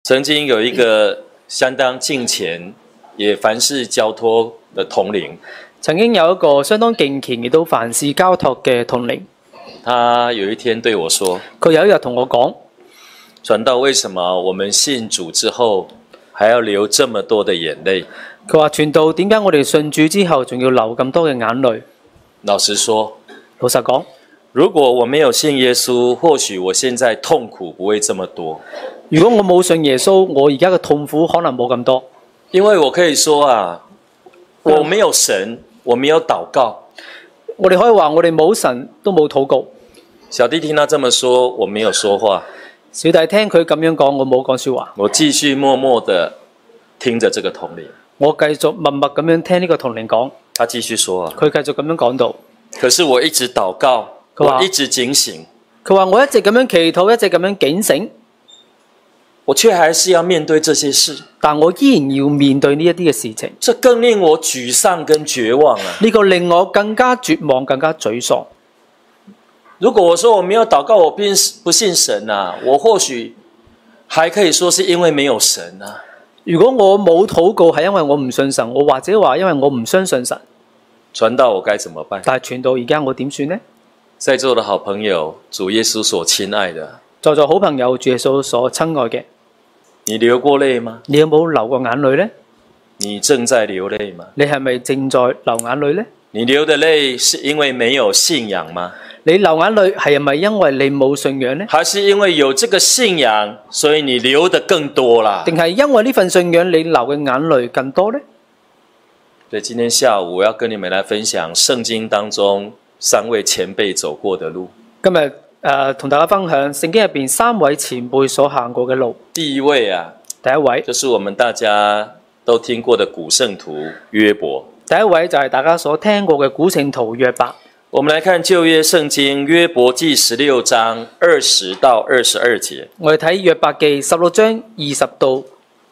曾經有一個相當敬虔，也凡事交託的統領， 曾經有一個相當敬虔亦都凡事交託嘅統領， 他有一天對我說： 佢有一日同我講， 傳道，為什麼我們信主之後還要流這麼多的眼淚？ 佢話傳道，點解我哋信主之後仲要流咁多嘅眼淚？ 老實說， 老實講， 如果我沒有信耶穌，或許我現在痛苦不會這麼多。 如果我冇信耶穌，我而家嘅痛苦可能冇咁多。 因為我可以說啊，我沒有神，我沒有禱告。 我哋可以話我哋冇神都冇禱告。 小弟聽他這麼說，我沒有說話。 小弟聽佢咁樣講，我冇講說話。 我繼續默默地聽着這個統領。 我繼續默默咁樣聽呢個統領講。 他繼續說啊， 佢繼續咁樣講到。 可是我一直禱告，我一直警醒。 佢話我一直咁樣祈禱，一直咁樣警醒。 我卻還是要面對這些事， 但我依然要面對呢一啲嘅事情， 這更令我沮喪跟絕望啊！ 呢個令我更加絕望，更加沮喪。 如果我說我沒有禱告，我並不信神啊，我或許還可以說是因為沒有神啊。 如果我冇禱告係因為我唔信神，我或者話因為我唔相信神。 傳道我該怎麼辦？ 但係傳道而家我點算呢？ 在座的好朋友，主耶穌所親愛的， 在座好朋友，主耶穌所親愛嘅。 你流過淚嗎？ 你有冇流過眼淚呢？ 你正在流淚嗎？ 你係咪正在流眼淚呢？ 你流的淚是因為沒有信仰嗎？ 你流眼淚係咪因為你冇信仰呢？ 還是因為有這個信仰，所以你流得更多啦？ 定係因為呢份信仰你流嘅眼淚更多呢？ 所以今天下午我要跟你們來分享聖經當中3位前輩走過的路。 今日同大家分享聖經入邊3位前輩所行過嘅路。 第一位啊， 第一位就是我們大家都聽過的古聖徒約伯。 第一位就係大家所聽過嘅古聖徒約伯。 我們來看舊約聖經約伯記16章20到22節。 我哋睇約伯記16章20到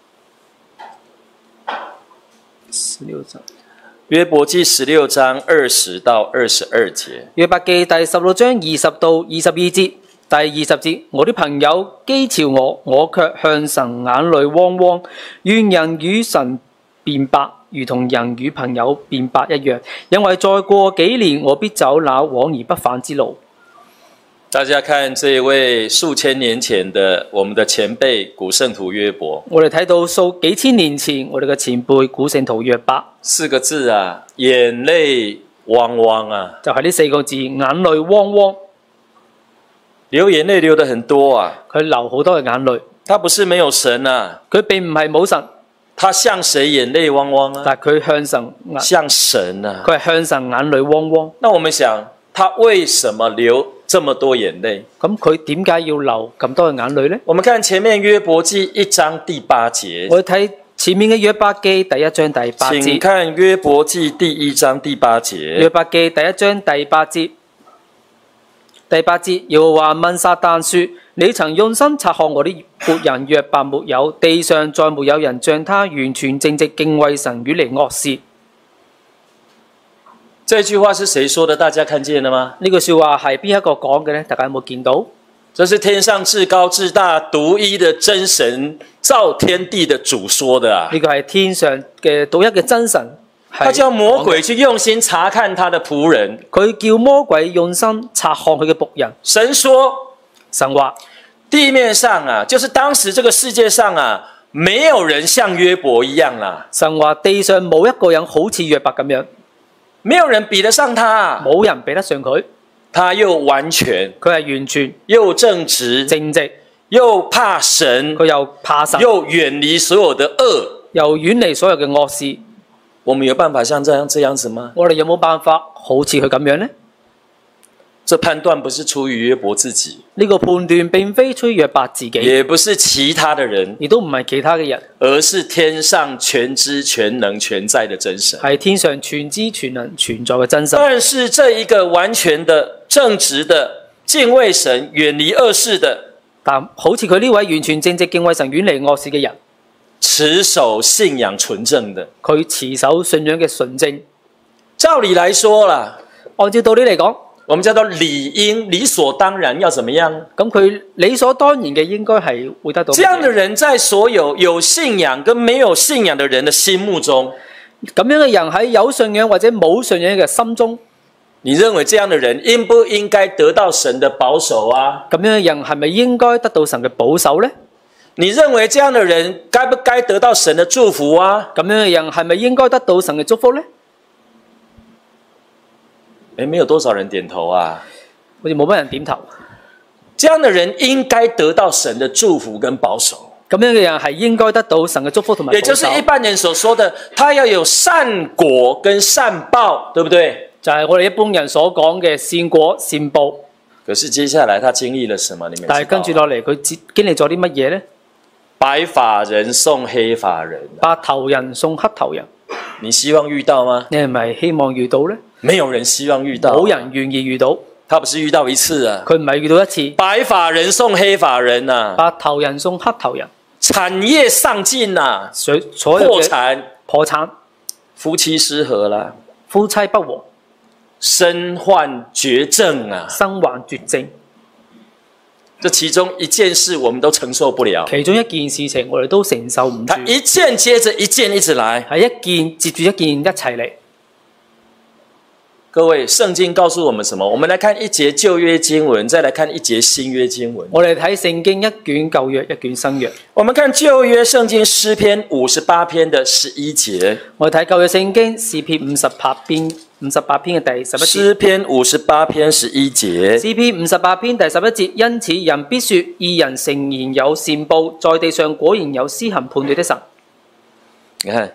16章。 約伯記16章20到22節。 約伯記第16章20到22節，第20節，我啲朋友譏嘲我，我卻向神眼淚汪汪。願人與神辯白，如同人與朋友辯白一樣，因為再過幾年，我必走那往而不返之路。 大家看這一位數千年前的我們的前輩古聖徒約伯， 我哋睇到數幾千年前我哋嘅前輩古聖徒約伯 4個字啊，眼淚汪汪啊， 就係呢4個字，眼淚汪汪， 流眼淚流得很多啊， 佢流好多嘅眼淚。 他不是沒有神啊， 佢並唔係冇神， 他向誰眼淚汪汪啊？ 但係佢向神， 向神啊， 佢係向神眼淚汪汪。 那我們想，他為什麼流這麼多眼淚？ 咁佢點解要流咁多嘅眼淚呢？ 我們看前面約伯記1章第8節。 我睇前面嘅約伯記第1章第8節。 請看約伯記第1章第8節。 約伯記第1章第8節。第8節，耶和華問撒但說：你曾用心察看我的僕人約伯沒有？地上再沒有人像他完全正直，敬畏神，遠離惡事。 這句話是誰說的？大家看見了嗎？ 呢句說話係邊一個講嘅呢？大家有冇見到？ 這是天上至高至大獨一的真神造天地的主說的啊！ 呢個係天上嘅獨一嘅真神。 他叫魔鬼去用心查看他的僕人， 佢叫魔鬼用心察看佢嘅僕人。 神說， 神話地面上啊，就是當時這個世界上啊，沒有人像約伯一樣啦。 神話地上冇一個人好似約伯咁樣， 沒有人比得上他， 冇人比得上佢。 他又完全， 佢係完全又正直， 正直， 又怕神， 佢又怕神， 又遠離所有的惡， 又遠離所有嘅惡事。 我們有辦法像這樣子嗎？ 我哋有冇辦法好似佢咁樣呢？ 這判斷不是出於約伯自己， 呢個判斷並非出於約伯自己， 也不是其他的人， 亦都唔係其他嘅人， 而是天上全知全能全在的真神， 係天上全知全能存在嘅真神。 但是這一個完全的正直的敬畏神遠離惡事的， 但好似佢呢位完全正直敬畏神遠離惡事嘅人， 持守信仰純正的， 佢持守信仰嘅純正。 照理來說啦， 按照道理嚟講， 我們叫做理應，理所當然要怎麼樣？ 咁佢理所當然嘅應該係會得到。 這樣的人在所有有信仰跟沒有信仰的人的心目中， 咁樣嘅人喺有信仰或者冇信仰嘅心中， 你認為這樣的人應不應該得到神的保守啊？ 咁樣嘅人係咪應該得到神嘅保守呢？ 你認為這樣的人該不該得到神的祝福啊？ 咁樣嘅人係咪應該得到神嘅祝福呢？ 沒有多少人點頭啊， 好似冇乜人點頭。 這樣的人應該得到神的祝福跟保守。 咁樣嘅人係應該得到神嘅祝福同埋保守。 也就是一般人所說的，他要有善果跟善報，對不對？ 就係我哋一般人所講嘅善果善報。 可是接下來他經歷了什麼？你們知道？ 但係跟住落嚟，佢經歷咗啲乜嘢呢？ 白髮人送黑髮人， 白頭人送黑頭人。 你希望遇到嗎？ 你係咪希望遇到呢？ 沒有人希望遇到， 冇人願意遇到。 他不是遇到一次啊， 佢唔係遇到一次。 白髮人送黑髮人啊， 白頭人送黑頭人， 產業喪盡啊， 所有嘅破產， 夫妻失和啦， 夫妻不和， 身患絕症啊， 身患絕症。 這其中一件事我們都承受不了， 其中一件事情我哋都承受唔住。 他一件接着一件一直來， 係一件接住一件一齊嚟。 各位，聖經告訴我們什麼？我們來看一節舊約經文，再來看一節新約經文。 我哋睇聖經一卷舊約，一卷新約。 我們看舊約聖經詩篇58篇的11節。 我哋睇舊約聖經詩篇58篇嘅第11節。 詩篇58篇11節。 詩篇58篇第11節，因此人必說：義人誠然有善報，在地上果然有施行判斷的神。 你看。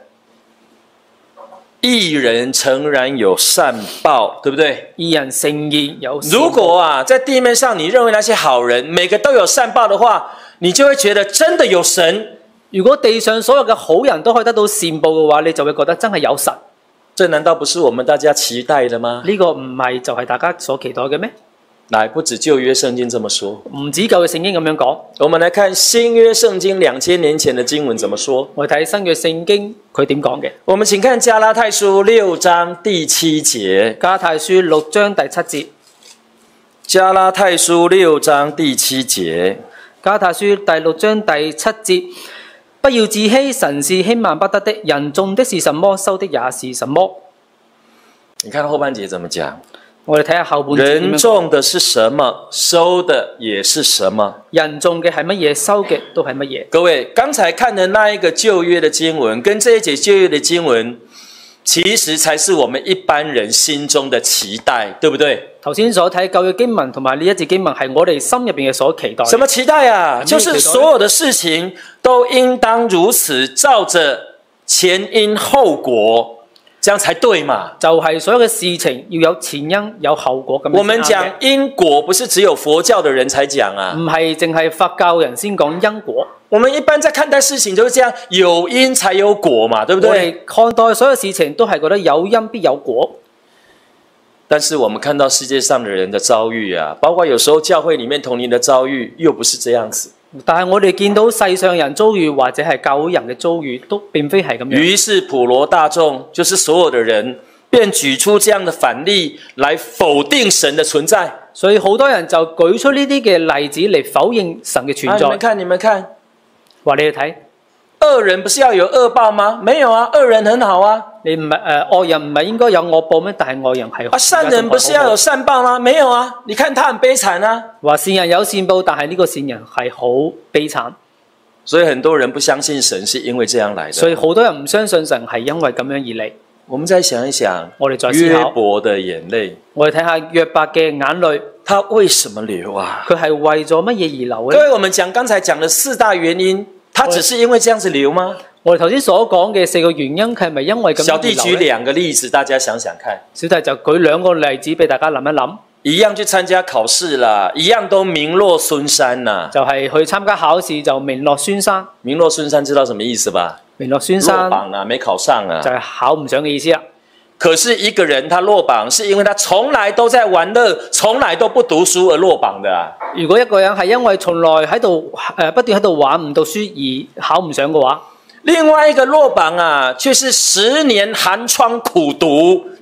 義人誠然有善報，對不對？ 義人誠然有善報。 如果啊，在地面上你認為那些好人每個都有善報的話，你就會覺得真的有神。 如果地上所有嘅好人都可以得到善報嘅話，你就會覺得真係有神。 這難道不是我們大家期待的嗎？ 呢個唔係就係大家所期待嘅咩？ 來，不止舊約聖經這麼說， 唔止舊約聖經咁樣講。 我們來看新約聖經2000年前的經文怎麼說。 我睇新約聖經佢點講嘅。 我們請看加拉太書6章第7節。 加拉太書6章第7節。 加拉太書6章第7節。 加拉太書第6章第7節。不要自欺，神是輕慢不得的。人種的是什麼，收的也是什麼。 你看後半節怎麼講？ 我哋睇下後半節。 人種的是什麼，收的也是什麼。 人種嘅係乜嘢，收嘅都係乜嘢。 各位，剛才看的那一個舊約的經文，跟這一節舊約的經文，其實才是我們一般人心中的期待，對不對？ 頭先所睇舊約經文同埋呢一節經文係我哋心入邊嘅所期待。 什麼期待啊？就是所有的事情都應當如此，照着前因後果。這樣才對嘛？ 就係所有嘅事情要有前因有後果咁樣。 我們講因果，不是只有佛教的人才講啊。 唔係淨係佛教人先講因果。 我們一般在看待事情就是這樣，有因才有果嘛，對不對？ 我哋看待所有事情都係覺得有因必有果。 但是我們看到世界上的人的遭遇啊，包括有時候教會裡面同齡的遭遇，又不是這樣子。 但係我哋見到世上人遭遇或者係教會人嘅遭遇，都並非係咁樣。 於是普羅大眾，就是所有的人，便舉出這樣的反例來否定神的存在。 所以好多人就舉出呢啲嘅例子嚟否認神嘅存在。 你們看， 話你哋睇， 惡人不是要有惡報嗎？沒有啊，惡人很好啊。 你唔係惡人唔係應該有惡報咩？但係惡人係啊，善人不是要有善報嗎？沒有啊，你看他很悲慘啊。 話善人有善報，但係呢個善人係好悲慘。 所以很多人不相信神是因為這樣來的。 所以好多人唔相信神係因為咁樣而嚟。 我們再想一想， 我哋再思考約伯的眼淚， 我哋睇下約伯嘅眼淚， 他為什麼流啊？ 佢係為咗乜嘢而流嘅？ 各位，我們剛才講的4大原因，他只是因為這樣子流嗎？ 我哋頭先所講嘅4個原因，佢係咪因為咁樣而流？ 小弟舉2個例子，大家想想看。 小弟就舉2個例子俾大家諗一諗。 一樣去參加考試啦，一樣都名落孫山啦。 就係去參加考試就名落孫山。 名落孫山知道什麼意思吧？ 名落孫山。 落榜啊，沒考上啊。 就係考唔上嘅意思啦。 可是一個人他落榜，是因為他從來都在玩樂，從來都不讀書而落榜的啊。 如果一個人係因為從來喺度不斷喺度玩唔讀書而考唔上嘅話， 另外一個落榜啊，卻是10年寒窗苦讀，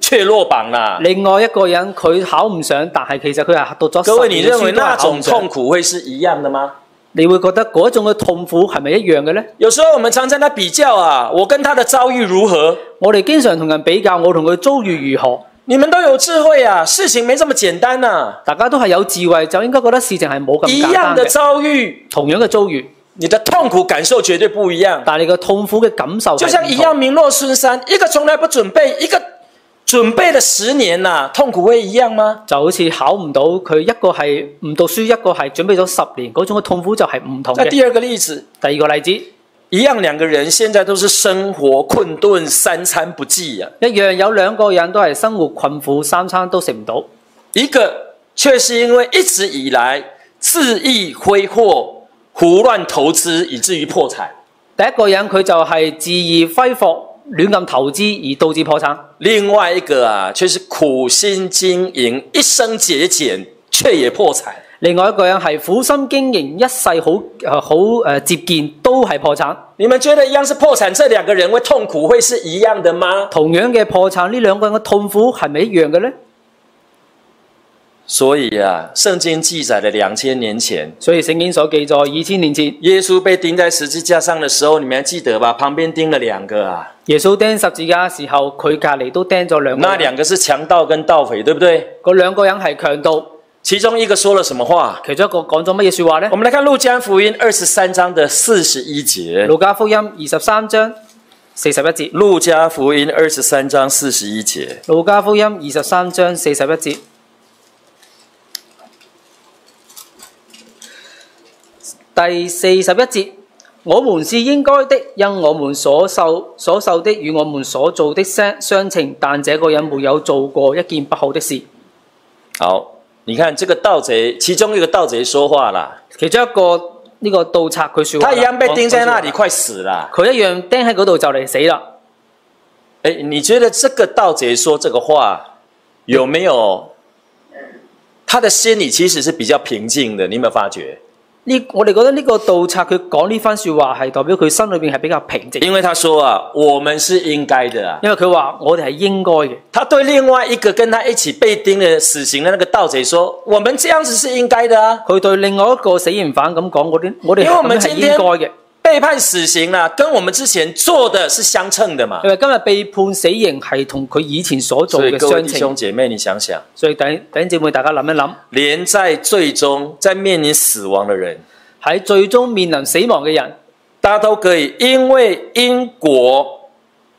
卻落榜啦。 另外一個人佢考唔上，但係其實佢係讀咗各位， 10 你年嘅書認為那種都係考唔上。 痛苦會是一樣的嗎？ 你會覺得嗰種嘅痛苦係咪一樣嘅呢？ 有時候我們常常在比較啊，我跟他的遭遇如何？ 我哋經常同人比較，我同佢遭遇如何？ 你們都有智慧啊，事情沒這麼簡單啊。 大家都係有智慧，就應該覺得事情係冇咁一樣的簡單嘅。 遭遇， 同樣嘅遭遇， 你的痛苦感受絕對不一樣。 但係你嘅痛苦嘅感受係就像一樣名落孫山，一個從來不準備，一個準備了10年啊，痛苦會一樣嗎？ 就好似考唔到，佢一個係唔讀書，一個係準備咗10年，嗰種嘅痛苦就係唔同嘅。 那第二個例子， 第二個例子， 一樣兩個人現在都是生活困頓，三餐不繼啊。 一樣有兩個人都係生活困苦，三餐都食唔到。 一個卻是因為一直以來恣意揮霍、胡亂投資，以至於破產。 第一個人佢就係恣意揮霍、亂咁投資而導致破產。 另外一個啊，卻是苦心經營，一生節儉，卻也破產。 另外一個人係苦心經營，一世好節儉，都係破產。 你們覺得一樣是破產，這兩個人會痛苦會是一樣的嗎？ 同樣嘅破產，呢兩個人嘅痛苦係咪一樣嘅呢？ 所以啊，聖經記載了2000年前， 所以聖經所記載2000年前， 耶穌被釘在十字架上的時候，你們還記得吧？旁邊釘了2個啊， 耶穌釘十字架嘅時候，佢隔離都釘咗兩個人。 那2個是強盜跟盜匪，對不對？ 嗰兩個人係強盜， 其中一個說了什麼話？ 其中一個講咗乜嘢說話呢？ 我們來看路加福音23章的41節。 路加福音23章41節。 路加福音23章41節。 路加福音23章41節。第41節，我們是應該的，因我們所受的與我們所做的相稱，但這個人沒有做過一件不好的事。 好，你看這個盜賊，其中一個盜賊說話啦， 其中一個呢個盜賊佢說話， 他一樣被釘在那裡，快死了。 佢一樣釘喺嗰度就嚟死啦。 誒，你覺得這個盜賊說這個話，有沒有他的心裡其實是比較平靜的？你有沒有發覺？ 我哋覺得呢個盜賊佢講呢番說話係代表佢心裏邊係比較平靜， 因為他說啊，我們是應該的啊。 因為佢話我哋係應該嘅。 他對另外一個跟他一起被釘的死刑的那個盜賊說，我們這樣子是應該的啊。 佢對另外一個死刑犯咁講，我哋咁樣係應該嘅。 被判死刑啦，跟我們之前做的是相稱的嘛。 因為今日被判死刑係同佢以前所做嘅所以各位相弟兄稱。 姐妹，你想想， 所以弟兄姊妹，大家諗一諗， 連在最終在面臨死亡的人， 喺最終面臨死亡嘅人， 大家都可以因為因果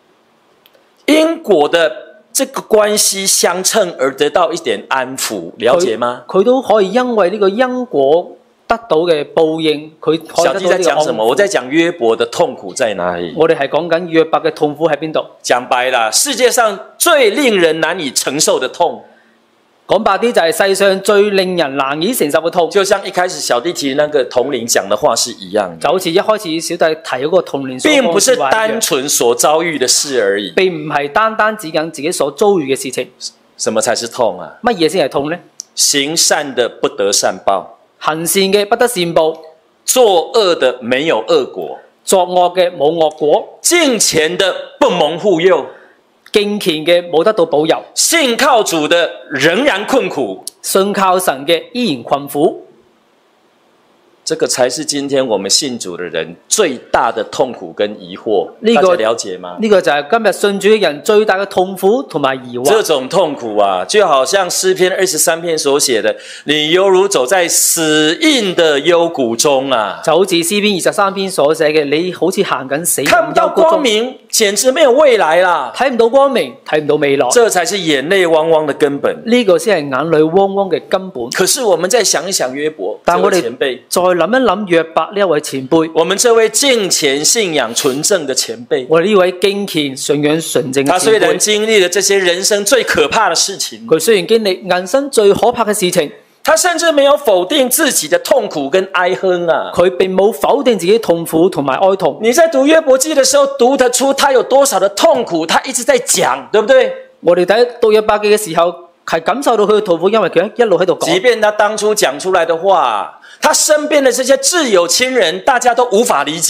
的這個關係相稱而得到一點安撫，了解嗎？ 佢都可以因為呢個因果得到嘅報應，佢可以小弟在得到呢個安講什麼？我撫。 在講約伯的痛苦在哪裡？ 我哋係講緊約伯嘅痛苦喺邊度？ 講白了，世界上最令人難以承受的痛， 講白啲就係世上最令人難以承受嘅痛， 就像一開始小弟提那個同齡講的話是一樣的， 就好似一開始小弟提嗰個童年所講並不是嘅話一樣單純所遭遇的事而已。 並唔係單單指緊自己所遭遇嘅事情。 什麼才是痛啊？ 乜嘢先係痛呢？ 行善的不得善報， 行善嘅不得善報， 作惡的沒有惡果， 作惡嘅冇惡果， 敬虔的不蒙護佑， 敬虔嘅冇得到保佑， 信靠主的仍然困苦。 信靠神嘅依然困苦。 這個才是今天我們信主的人最大的痛苦跟疑惑， 呢個大家了解嗎？ 呢個就係今日信主嘅人最大嘅痛苦同埋疑惑。 這種痛苦啊，就好像詩篇23篇所寫的，你猶如走在死蔭的幽谷中啊， 就好似詩篇23篇所寫嘅，你好似行緊死看不到蔭幽谷中， 光明，簡直沒有未來啦。 睇唔到光明，睇唔到未來。 這才是眼淚汪汪的根本。 呢個先係眼淚汪汪嘅根本。 可是我們再想一想約伯，這但我哋位前輩， 再諗一諗約伯呢一位前輩， 我們這位敬虔信仰純正的前輩， 我哋呢位敬虔信仰純正嘅他雖然前輩， 經歷了這些人生最可怕的事情， 佢雖然經歷人生最可怕嘅事情， 他甚至沒有否定自己的痛苦跟哀哼啊。 佢並冇否定自己痛苦同埋哀痛。 你在讀約伯記的時候，讀得出他有多少的痛苦，他一直在講，對不對？ 我哋睇讀約伯記嘅時候，係感受到佢嘅痛苦，因為佢一路喺度即講。 便他當初講出來的話，他身邊的這些摯友親人，大家都無法理解。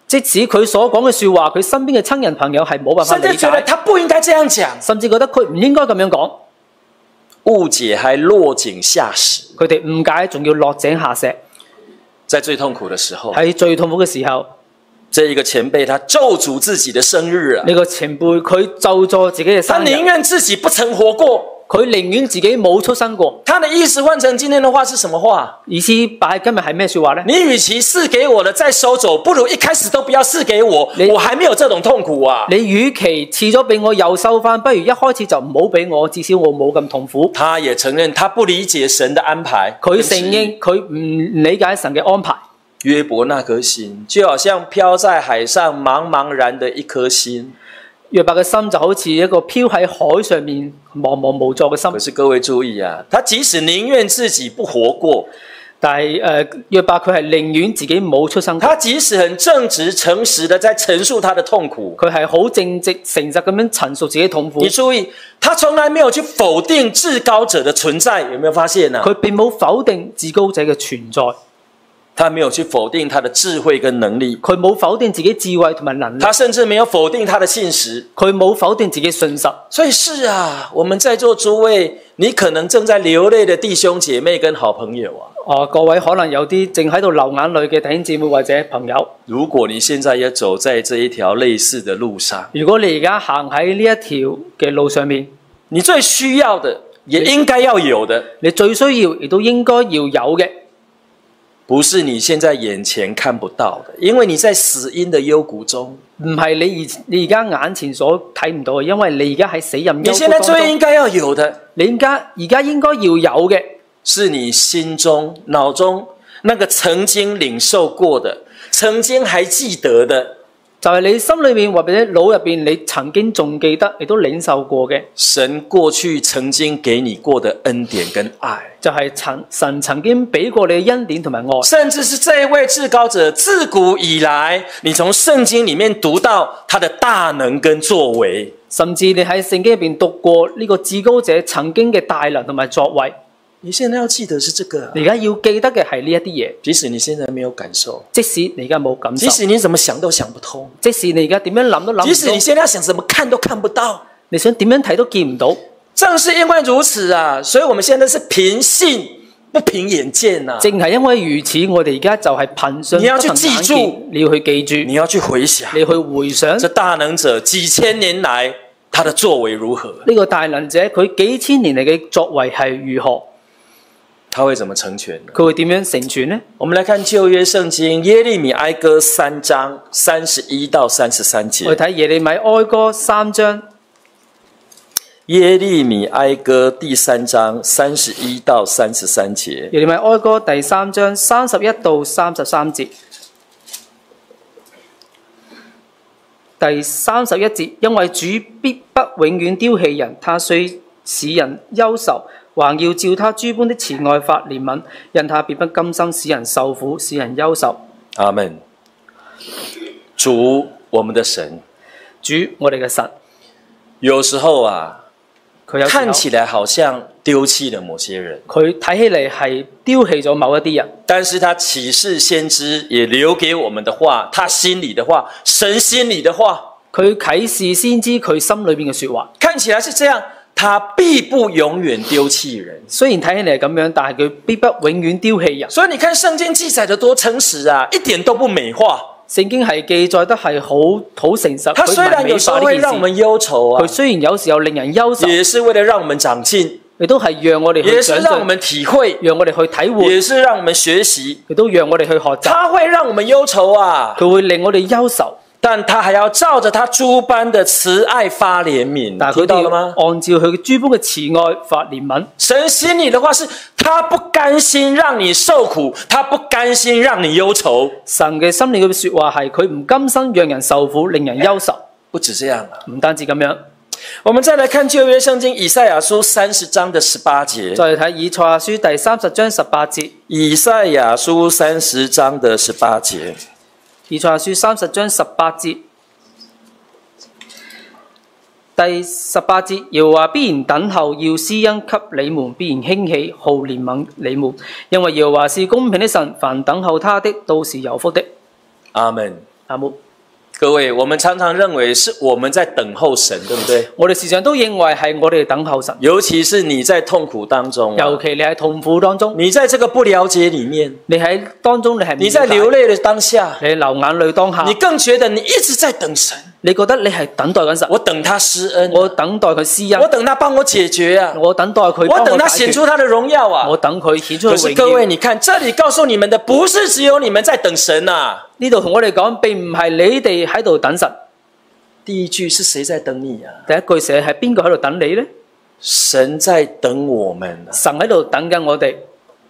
即使佢所講嘅説話，佢身邊嘅親人朋友係冇辦法理甚至覺得解， 他不應該這樣講， 甚至覺得佢唔應該咁樣講。 誤解還落井下石。 佢哋誤解，仲要落井下石。 在最痛苦的時候， 喺最痛苦嘅時候， 這一個前輩他咒詛自己的生日啊， 呢個前輩佢咒詛自己嘅他生日， 寧願自己不曾活過。 佢寧願自己冇出生過。 他的意思換成今天的話是什麼話？ 意思擺喺今日係咩説話呢？ 你與其賜給我的再收走，不如一開始都不要賜給我，我還沒有這種痛苦啊。 你與其賜咗俾我又收翻，不如一開始就唔好俾我，至少我冇咁痛苦。 他也承認他不理解神的安排， 佢承認佢唔理解神嘅安排。 約伯那顆心就好像飄在海上茫茫然的一顆心。 約伯嘅心就好似一個飄喺海上面茫茫無助嘅心。 可是各位注意啊，他即使寧願自己不活過， 但係約伯佢係寧願自己冇出生過。 他即使很正直誠實的在陳述他的痛苦， 佢係好正直誠實咁樣陳述自己痛苦。 你注意，他從來沒有去否定至高者的存在，有沒有發現呢？ 佢並冇否定至高者嘅存在。 他沒有去否定他的智慧跟能力， 佢冇否定自己智慧同埋能力， 他甚至沒有否定他的信實， 佢冇否定自己信實。 所以是啊，我們在座諸位，你可能正在流淚的弟兄姐妹跟好朋友啊， 各位可能有啲正喺度流眼淚嘅弟兄姊妹或者朋友， 如果你現在也走在這一條類似的路上， 如果你而家行喺呢一條嘅路上面， 你最需要的也應該要有的， 你最需要亦都應該要有嘅， 不是你現在眼前看不到的，因為你在死蔭的幽谷中。 唔係你而家眼前所睇唔到嘅，因為你而家喺死蔭幽谷你現在最應該要有的， 你而家應該要有嘅， 是你心中、腦中那個曾經領受過的，曾經還記得的， 就係你心裏面或者腦入邊你曾經仲記得，亦都領受過嘅， 神過去曾經給你過的恩典跟愛， 就係神曾經俾過你嘅恩典同埋愛， 甚至是這一位至高者自古以來，你從聖經裡面讀到他的大能跟作為， 甚至你喺聖經入邊讀過呢個至高者曾經嘅大能同埋作為。 你現在要記得是這個， 你而家要記得嘅係呢一啲嘢， 即使你現在沒有感受， 即使你而家冇感受， 即使你怎麼想都想不通， 即使你而家點樣諗都諗唔到， 即使你現在想怎麼看都看不到， 你想點樣睇都見唔到。 正是因為如此啊，所以我們現在是憑信不憑眼見啊。 正係因為如此，我哋而家就係憑信你要去不憑眼記住見，你要去記住， 你要去回想， 你去回想這大能者幾千年來他的作為如何？ 呢個大能者佢幾千年嚟嘅作為係如何？ 他會怎麼成全呢？ 佢會點樣成全呢？ 我們來看舊約聖經耶利米哀歌3章31到33節。 我哋睇耶利米哀歌3章， 耶利米哀歌第3章31到33節。 耶利米哀歌第3章31到33節。第31節，因為主必不永遠丟棄人，他雖使人憂愁，還要照他諸般的慈愛發憐憫，因他必不甘心使人受苦，使人憂愁。 阿們。主，我們的神， 主，我哋嘅神， 有時候啊， 佢有時候看起來好像丟棄了某些人， 佢睇起嚟係丟棄咗某一啲人， 但是他啟示先知也留給我們的話，他心裡的話，神心裡的話， 佢啟示先知佢心裏邊嘅說話， 看起來是這樣，他必不永遠丟棄人。 雖然睇起嚟係咁樣，但係佢必不永遠丟棄人。 所以你看聖經記載得多誠實啊，一點都不美化。 聖經係記載得係好誠實， 它雖然有時候會讓我們憂愁啊， 佢雖然有時候令人憂愁， 也是為了讓我們長進， 亦都係讓我哋去也是長進， 讓我們體會， 讓我哋去體會， 也是讓我們學習， 亦都讓我哋去學習。 它會讓我們憂愁啊， 佢會令我哋憂愁， 但他還要照着他諸般的慈愛發憐憫。 但係佢哋要聽到了嗎？ 按照佢諸般嘅慈愛發憐憫。 神心裡的話是，他不甘心讓你受苦，他不甘心讓你憂愁。 神嘅心裡嘅說話係佢唔甘心讓人受苦，令人憂愁。 不止這樣啊， 唔單止咁樣， 我們再來看舊約聖經以賽亞書30章的18節。 再嚟睇以賽亞書第30章18節。 以賽亞書30章的18節。 以賽亞書30章18節，第18節，耶和華必然等候，要施恩給你們，必然興起，好憐憫你們，因為耶和華是公平的神，凡等候他的都是有福的。 阿們。 阿木， 各位，我們常常認為是我們在等候神，對不對？ 我哋時常都認為係我哋等候神， 尤其是你在痛苦當中， 尤其你喺痛苦當中， 你在這個不了解裡面， 你喺當中你係唔你在流淚的當下， 你流眼淚當下， 你更覺得你一直在等神。 你覺得你係等待緊神， 我等他施恩， 我等待佢施恩， 我等他幫我解決啊， 我等待佢幫我等他解決顯出他的榮耀啊。 我等佢顯出可佢榮耀。 是各位，你看，這裏告訴你們的不是只有你們在等神啊。 呢度同我哋講，並唔係你哋喺度等神。 第一句是誰在等你啊？ 第一句寫係邊個喺度等你呢？ 神在等我們啊， 神喺度等緊我哋，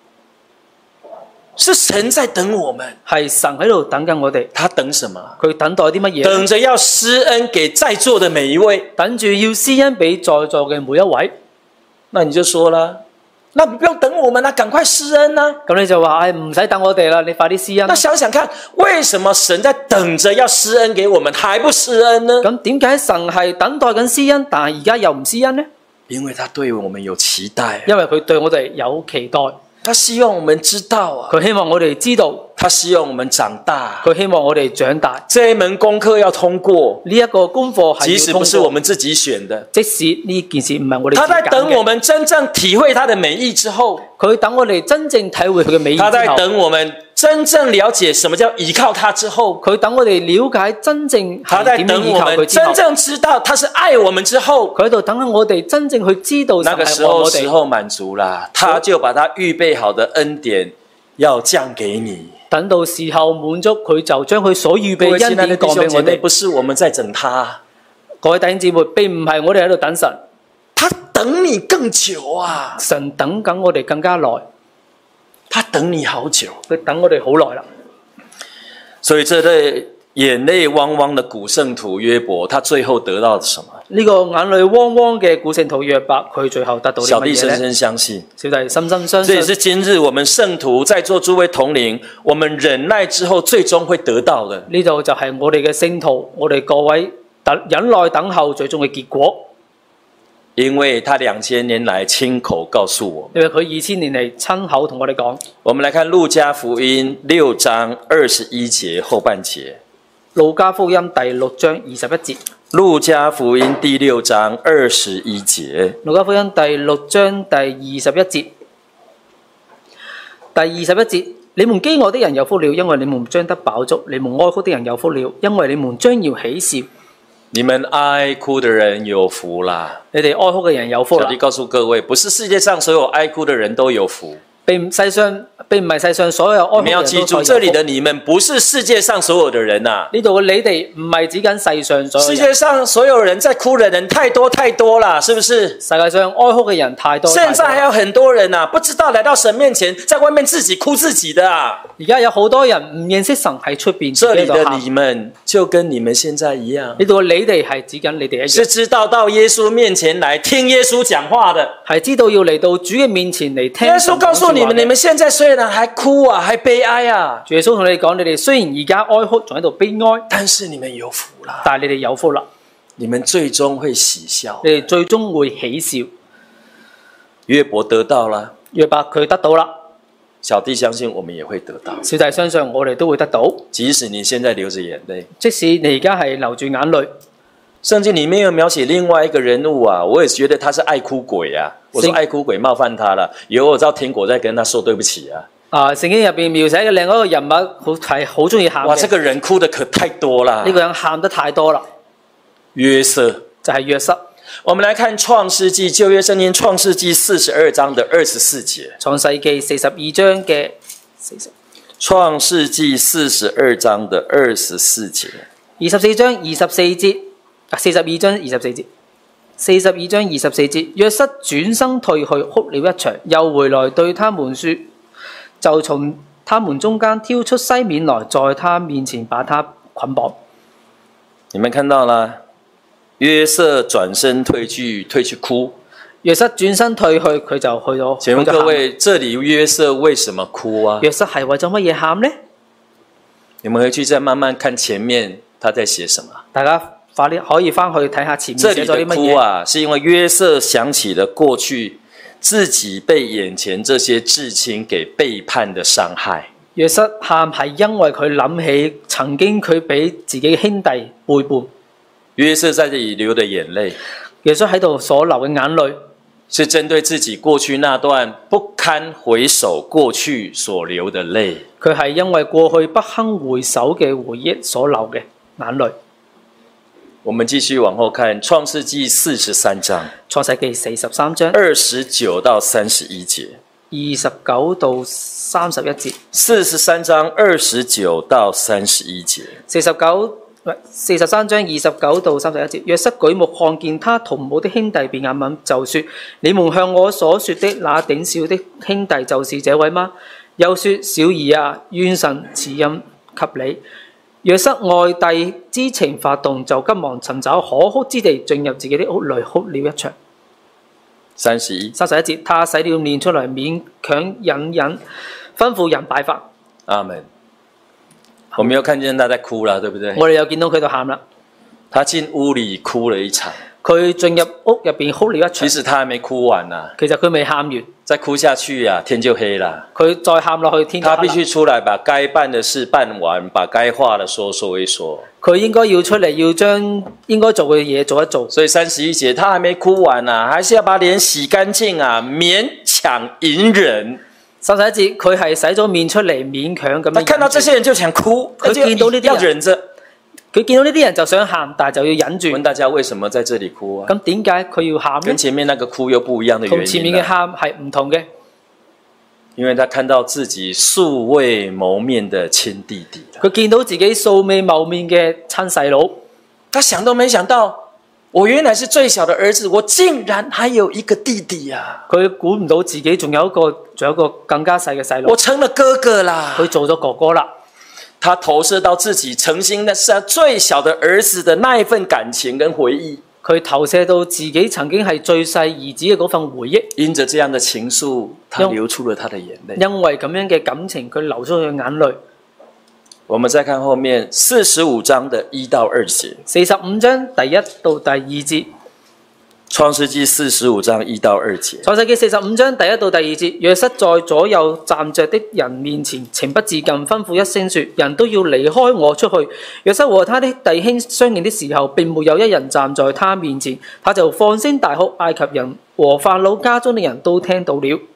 是神在等我們。 係神喺度等緊我哋。 他等什麼？ 佢等待啲乜嘢？ 等着要施恩給在座的每一位。 等住要施恩俾在座嘅每一位。 那你就說啦，那不用等我們啦，趕快施恩啦。 咁你就話，唔使等我哋啦，你快啲施恩。 那想想看，為什麼神在等着要施恩給我們，還不施恩呢？ 咁點解神係等待緊施恩，但係而家又唔施恩呢？ 因為他對我們有期待， 因為佢對我哋有期待， 他希望我們知道啊， 佢希望我哋知道， 他希望我們長大， 佢希望我哋長大。 這一門功課要通過， 呢一個功課係即使不是我要通過， 們自己選的， 即使呢件事唔係我哋他在自己揀嘅等我們真正體會他的美意之後， 佢等我哋真正體會佢嘅美意之後， 他在等我們真正了解什麼叫依靠他之後， 佢等我哋了解真正他在係點樣依等我們靠佢之後， 真正知道他是愛我們之後， 佢喺度等緊我哋真正去知道神那個時候係愛我哋。 時候滿足了，他就把他預備好的恩典要降給你。 等到時候滿足，佢就將佢所預備各位親愛的恩典弟兄姐妹， 降俾我哋。 不是我們在等他， 各位弟兄姊妹，並唔係我哋喺度等神， 他等你更久啊， 神等緊我哋更加耐， 他等你好久。 佢等我哋好耐啦。 所以這對眼淚汪汪的古聖徒約伯，他最後得到什麼？ 呢個眼淚汪汪嘅古聖徒約伯，佢最後得到啲小乜嘢呢？ 弟深深相信， 小弟深深相信這也，是今日我們聖徒在座諸位同靈，我們忍耐之後最終會得到的。 呢度就係我哋嘅聖徒，我哋各位忍耐等候最終嘅結果。 因為他2000年來親口告訴我們。 因為佢2000年嚟親口同我哋講。 我們來看路加福音6章21節後半節。 路加福音第6章21節。 路加福音第6章21節。 路加福音第6章第21節。第21節，你們飢餓的人有福了，因為你們將得飽足；你們哀哭的人有福了，因為你們將要喜笑。 你們哀哭的人有福啦！ 你哋哀哭嘅人有福啦小弟。告訴各位，不是世界上所有哀哭的人都有福。 並唔係世上所有哀哭你們要嘅人都記住，這裡的你們不是世界上所有的人呐、 呢度嘅你哋唔係指緊世上所有人。 世界上所有人在哭的人太多太多了，是不是？ 世界上哀哭嘅人太多。 現在還有很多人呐、不知道來到神面前，在外面自己哭自己的啊。 而家有好多人唔認識神喺出邊， 這裡的自己喺度喊你們就跟你們現在一樣， 呢度嘅你哋係指緊你哋一樣， 是知道到耶穌面前來聽耶穌講話的。 係知道要嚟到主嘅面前嚟聽。 耶穌告訴你們，你們現在雖然還哭啊，還悲哀啊， 主耶穌同你哋講，你哋雖然而家哀哭，仲喺度悲哀， 但是你們有福啦， 但係你哋有福啦， 你們最終會喜笑。 你哋最終會喜笑。 約伯得到了， 約伯佢得到啦， 小弟相信我們也會得到。 小弟相信我哋都會得到。 即使你現在流着眼淚， 即使你而家係流住眼淚， 聖經裡面有描寫另外一個人物啊，我也覺得他是愛哭鬼啊。我說愛哭鬼冒犯他了，以後我到天國再跟他說對不起啊。 聖經入邊描寫嘅另外一個人物，係好中意喊嘅。 哇，這個人哭得可太多啦。 呢個人喊得太多啦。 約瑟就係約瑟。 我們來看創世紀，舊約聖經創世紀42章的24節。 創世記42章嘅40。 創世紀42章的24節。 24章24節，42章24節。42章24節，約瑟轉身退去，哭了一場，又回來對他們說，就從他們中間挑出西面來，在他面前把他捆綁。 你們看到了，約瑟轉身退去哭。 約瑟轉身退去，佢就去咗。 請問各位，這裡約瑟為什麼哭啊？ 約瑟係為咗乜嘢喊呢？ 你們回去再慢慢看前面他在寫什麼。 大家快啲可以翻去睇下前面寫咗啲乜嘢。 這裡的哭啊，是因為約瑟想起了過去自己被眼前這些至親給背叛的傷害。 約瑟喊係因為佢諗起曾經佢俾自己兄弟背叛。 約瑟在這裡流的眼淚， 約瑟喺度所流嘅眼淚， 是針對自己過去那段不堪回首過去所流的淚。 佢係因為過去不堪回首嘅回憶所流嘅眼淚。 我們繼續往後看《創世紀》43章， 創世紀43章 29到31節。 29到31節。 43章29到31節。 43章29到31節。約瑟舉目看見他同母的兄弟便雅憫，就說：你們向我所說的那頂小的兄弟就是這位嗎？又說：小兒啊，願神賜蔭給你。約瑟愛弟之情發動，就急忙尋找可哭之地，進入自己的屋裏哭了一場。31節，他洗了臉出來，勉強隱忍，吩咐人擺飯。 阿門。我們又看見他在哭了，對不對？ 我哋又見到佢度喊啦。 他進屋裏哭了一場。 佢進入屋入邊哭了一場。 其實他還沒哭完啊。 其實佢未喊完。 再哭下去啊，天就黑了。 佢再喊落去，天就黑啦。 他必須出來把該辦的事辦完，把該話的說一說。 佢應該要出嚟，要將應該做嘅嘢做一做。 所以31節，他還沒哭完啊，還是要把臉洗乾淨啊，勉強隱忍。 31節，佢係洗咗面出嚟，勉強咁樣。 他看到這些人就想哭， 佢見到呢啲人要忍着。 佢見到呢啲人就想喊，但係就要忍住。 問大家為什麼在這裡哭啊？ 咁點解佢要喊呢？ 跟前面那個哭又不一樣的原因。 同前面嘅喊係唔同嘅。 因為他看到自己素未謀面的親弟弟。 佢見到自己素未謀面嘅親細佬。 他想都沒想到，我原來是最小的兒子，我竟然還有一個弟弟啊！ 佢估唔到自己仲有一個更加細嘅細佬。 我成了哥哥啦！ 佢做咗哥哥啦。 他投射到自己曾經那是最小的兒子的那一份感情跟回憶。 佢投射到自己曾經係最細兒子嘅嗰份回憶。 因着這樣的情愫，他流出了他的眼淚。 因為咁樣嘅感情，佢流出佢嘅眼淚。 我們再看後面45章的1到2節。 45章第1到第2節。 創世紀45章1到2節。 創世紀45章第1到第2節。約瑟在左右站着的人面前，情不自禁吩咐一聲說：人都要離開我出去。約瑟和他的弟兄相見的時候，並沒有一人站在他面前，他就放聲大哭。埃及人和法老家中的人都聽到了。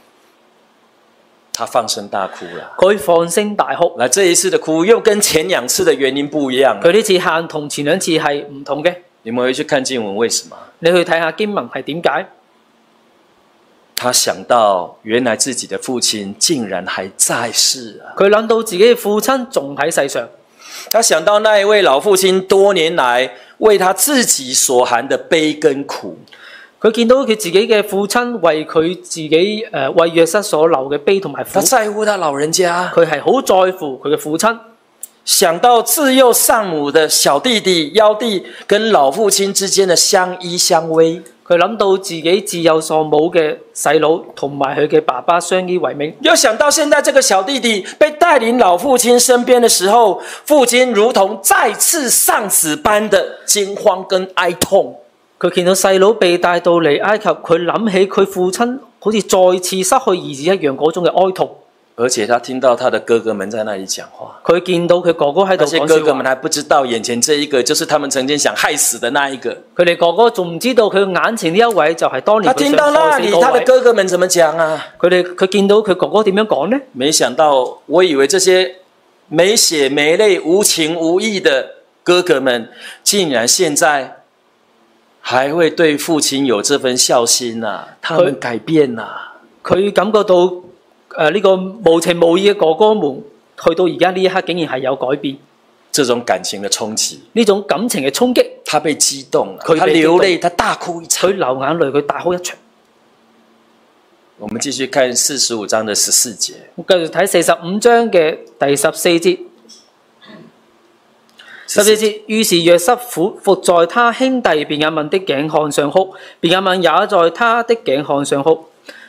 他放聲大哭了。 佢放聲大哭。 那這一次的哭又跟前2次的原因不一樣。 佢呢次喊同前2次係唔同嘅。 你們回去看經文，為什麼？ 你去睇下經文係點解？ 他想到原來自己的父親竟然還在世啊！ 佢諗到自己嘅父親仲喺世上。 他想到那一位老父親多年來為他自己所含的悲跟苦。 佢見到佢自己嘅父親為佢自己為約瑟所流嘅悲同埋苦。 他在乎他老人家。 佢係好在乎佢嘅父親。 想到自幼喪母的小弟弟胞弟跟老父親之間的相依相偎， 佢諗到自己自幼喪母嘅細佬同埋佢嘅爸爸相依為命。 又想到現在這個小弟弟被帶領老父親身邊的時候，父親如同再次喪子般的驚慌跟哀痛。 佢見到細佬被帶到嚟埃及，佢諗起佢父親好似再次失去兒子一樣嗰種嘅哀痛。 而且他聽到他的哥哥們在那裡講話， 佢見到佢哥哥喺度講說話。 那些哥哥們還不知道眼前這一個就是他們曾經想害死的那一個。 佢哋哥哥仲唔知道佢眼前呢一位就係當年佢想害死嗰位。 他聽到那裡，他的哥哥們怎麼講啊？ 佢見到佢哥哥點樣講呢？ 沒想到，我以為這些沒血沒淚、無情無義的哥哥們，竟然現在還會對父親有這份孝心啊！他們改變啦。 佢感覺到呢個無情無義嘅哥哥們，去到而家呢一刻，竟然係有改變。 這種感情的衝擊， 呢種感情嘅衝擊， 他被激動了，他流淚，他大哭一場， 佢流眼淚，佢大哭一場。 我們繼續看45章的14節， 我繼續睇45章嘅第14節。14節，於是約瑟伏在他兄弟便雅憫的頸項上哭，便雅憫也在他的頸項上哭。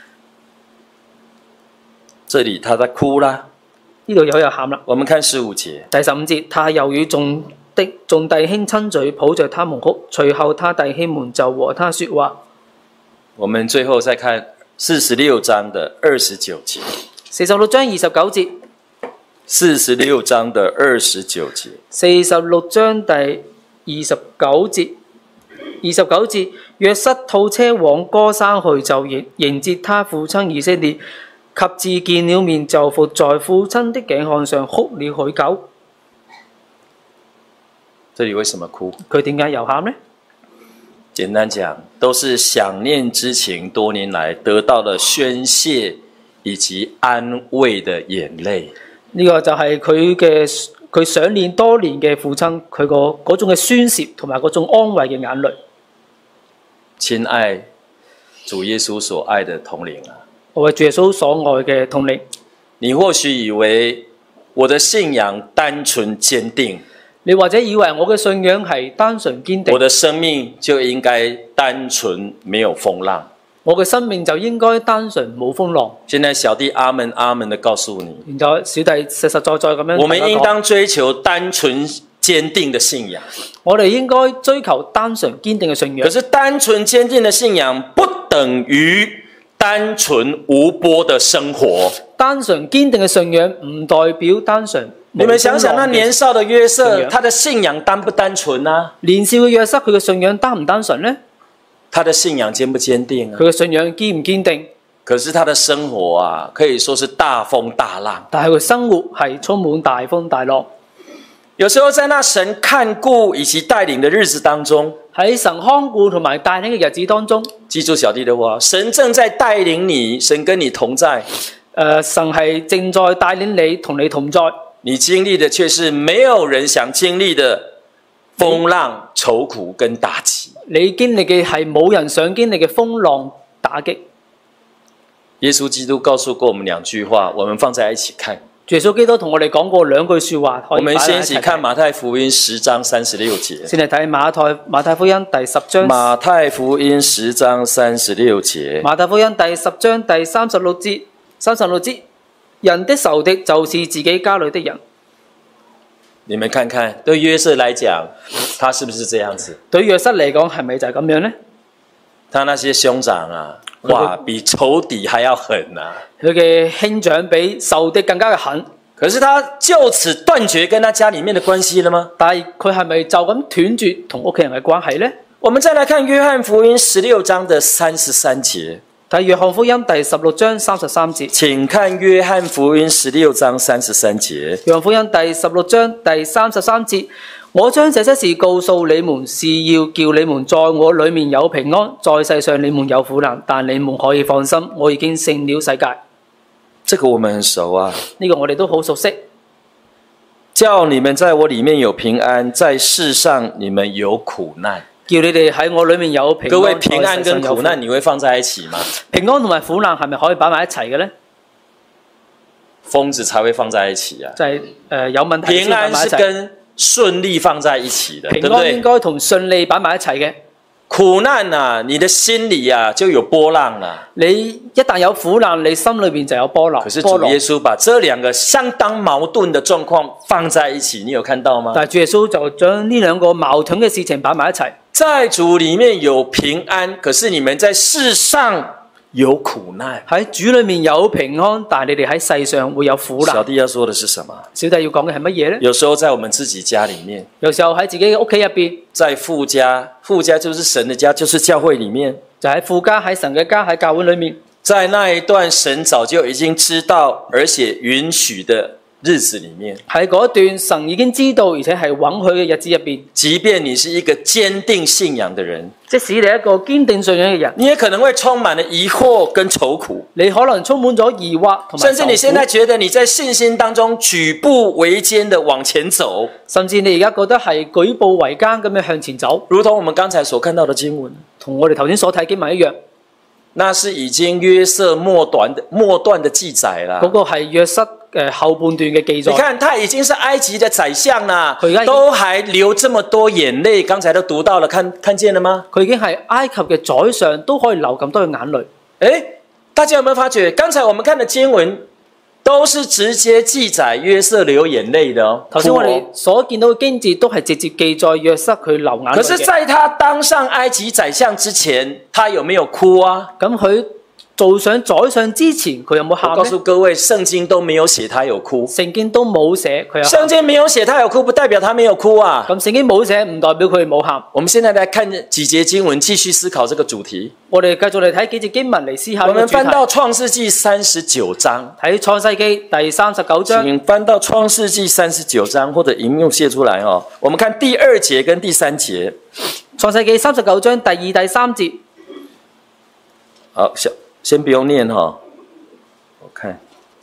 這裡他在哭啦， 呢度又有喊啦。 我們看15節， 第15節，他又與眾弟兄親嘴，抱着他們哭。隨後他弟兄們就和他說話。 我們最後再看46章的29節。 46章29節， 46章的29節。 46章第29節。29節，約瑟套車往歌山去，就迎接他父親以色列，及至見了面，就伏在父親的頸項上哭了許久。 這裡為什麼哭？ 佢點解又喊呢？ 簡單講，都是想念之情多年來得到了宣洩以及安慰的眼淚。 呢個就係佢想念多年嘅父親，佢嗰種嘅宣洩同埋嗰種安慰嘅眼淚。 親愛主耶穌所愛的同靈啊！ 我為主耶穌所愛嘅同靈。 你或許以為我的信仰單純堅定， 你或者以為我嘅信仰係單純堅定， 我的生命就應該單純沒有風浪。 我嘅生命就應該單純冇風浪。 現在小弟阿門阿門的告訴你， 然後小弟實實在在咁樣， 我們應當追求單純堅定的信仰。 我哋應該追求單純堅定嘅信仰。 可是單純堅定的信仰不等於單純無波的生活。 單純堅定嘅信仰唔代表單純。 你們想想，那年少的約瑟，他的信仰單不單純啊？ 年少嘅約瑟，佢嘅信仰單唔單純呢？ 他的信仰堅不堅定啊？ 佢嘅信仰堅唔堅定？ 可是他的生活啊，可以說是大風大浪。 但係佢生活係充滿大風大浪。 有時候在那神看顧以及帶領的日子當中， 喺神看顧同埋帶領嘅日子當中， 記住小弟的話，神正在帶領你，神跟你同在。 神係正在帶領你，同你同在。 你經歷的卻是沒有人想經歷的風浪、愁苦跟打擊。 你經歷嘅係冇人想經歷嘅風浪打擊。 耶穌基督告訴過我們兩句話，我們放在一起看。 耶穌基督同我哋講過兩句說話， 我們先一起看馬太福音10章36節。 先嚟睇馬太福音第10章。 馬太福音10章36節。 馬太福音第10章第36節。36節，人的仇敵就是自己家裏的人。 你們看看，對約瑟來講，他是不是這樣子？ 對約瑟嚟講，係咪就係咁樣呢？ 他那些兄長啊，哇，比仇敵還要狠啊！ 佢嘅兄長比仇敵更加嘅狠。 可是他就此斷絕跟他家裡面的關係了嗎？ 但係佢係咪就咁斷絕同屋企人嘅關係呢？ 我們再來看約翰福音16章的33節。 睇約翰福音第16章33節。請看約翰福音16章33節。 約翰福音第16章第33節。我將這些事告訴你們，是要叫你們在我裡面有平安，在世上你們有苦難，但你們可以放心，我已經勝了世界。 這個我們很熟啊， 呢個我哋都好熟悉。 叫你們在我裡面有平安，在世上你們有苦難。 叫你哋喺我裡面有平安。 各位，平安跟苦難你會放在一起嗎？ 平安同埋苦難係咪可以擺埋一齊嘅呢？ 瘋子才會放在一起啊！ 就係有問題先擺埋一齊。平安是跟順利放在一起的， 平安應該同順利擺埋一齊嘅。 苦難啊，你的心裏啊就有波浪啦。 你一旦有苦難，你心裏邊就有波浪。 可是主耶穌把這兩個相當矛盾的狀況放在一起，你有看到嗎？ 但係主耶穌就將呢兩個矛盾嘅事情擺埋一齊。 在主裏面有平安，可是你們在世上有苦難。 喺主裏面有平安，但係你哋喺世上會有苦難。 小弟要說的是什麼？ 小弟要講嘅係乜嘢呢？ 有時候在我們自己家裏面， 有時候喺自己嘅屋企入邊， 在父家，父家就是神的家，就是教會裏面， 就喺父家，喺神嘅家，喺教會裏面， 在那一段神早就已經知道而且允許的日子裏面， 喺嗰段神已經知道而且係允許嘅日子入邊， 即便你是一個堅定信仰的人， 即使你係一個堅定信仰嘅人， 你也可能會充滿了疑惑跟愁苦， 你可能充滿咗疑惑同埋愁苦， 甚至你現在覺得你在信心當中舉步維艱的往前走， 甚至你而家覺得係舉步維艱咁樣向前走， 如同我們剛才所看到的經文， 同我哋頭先所睇經文一樣。 那是已經約瑟末段的記載啦。 嗰個係約瑟後半段嘅記載。 你看他已經是埃及的宰相啦，都還流這麼多眼淚，剛才都讀到了，看見了嗎？ 佢已經係埃及嘅宰相，都可以流咁多嘅眼淚。 誒，大家有沒有發覺？剛才我們看的經文都是直接記載約瑟流眼淚的哦。 頭先我哋所見到嘅經節都係直接記載約瑟佢流眼淚嘅。 可是在他當上埃及宰相之前，他有沒有哭啊？ 咁佢做上宰相之前，佢有冇我告喊呢？ 訴各位，聖經都沒有寫他有哭， 聖經都冇寫佢有聖喊。 經沒有寫他有哭，不代表他沒有哭啊。 咁聖經冇寫，唔代表佢冇喊。 我們現在來看幾節經文，繼續思考這個主題。 我哋繼續嚟睇幾節經文嚟思考我們呢個主題。 翻到創世紀39章， 睇創世記第39章， 請翻到創世紀39章，或者螢幕寫出來哦。我們看第2節跟第3節。 創世記39章第2、第3節。 好，先不用念哈、哦，我看。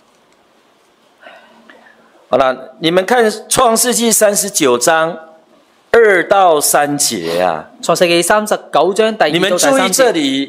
好了，你們看創世紀39章2到3節啊。 創世記39章第2 你們到第注意 3節。 這裡，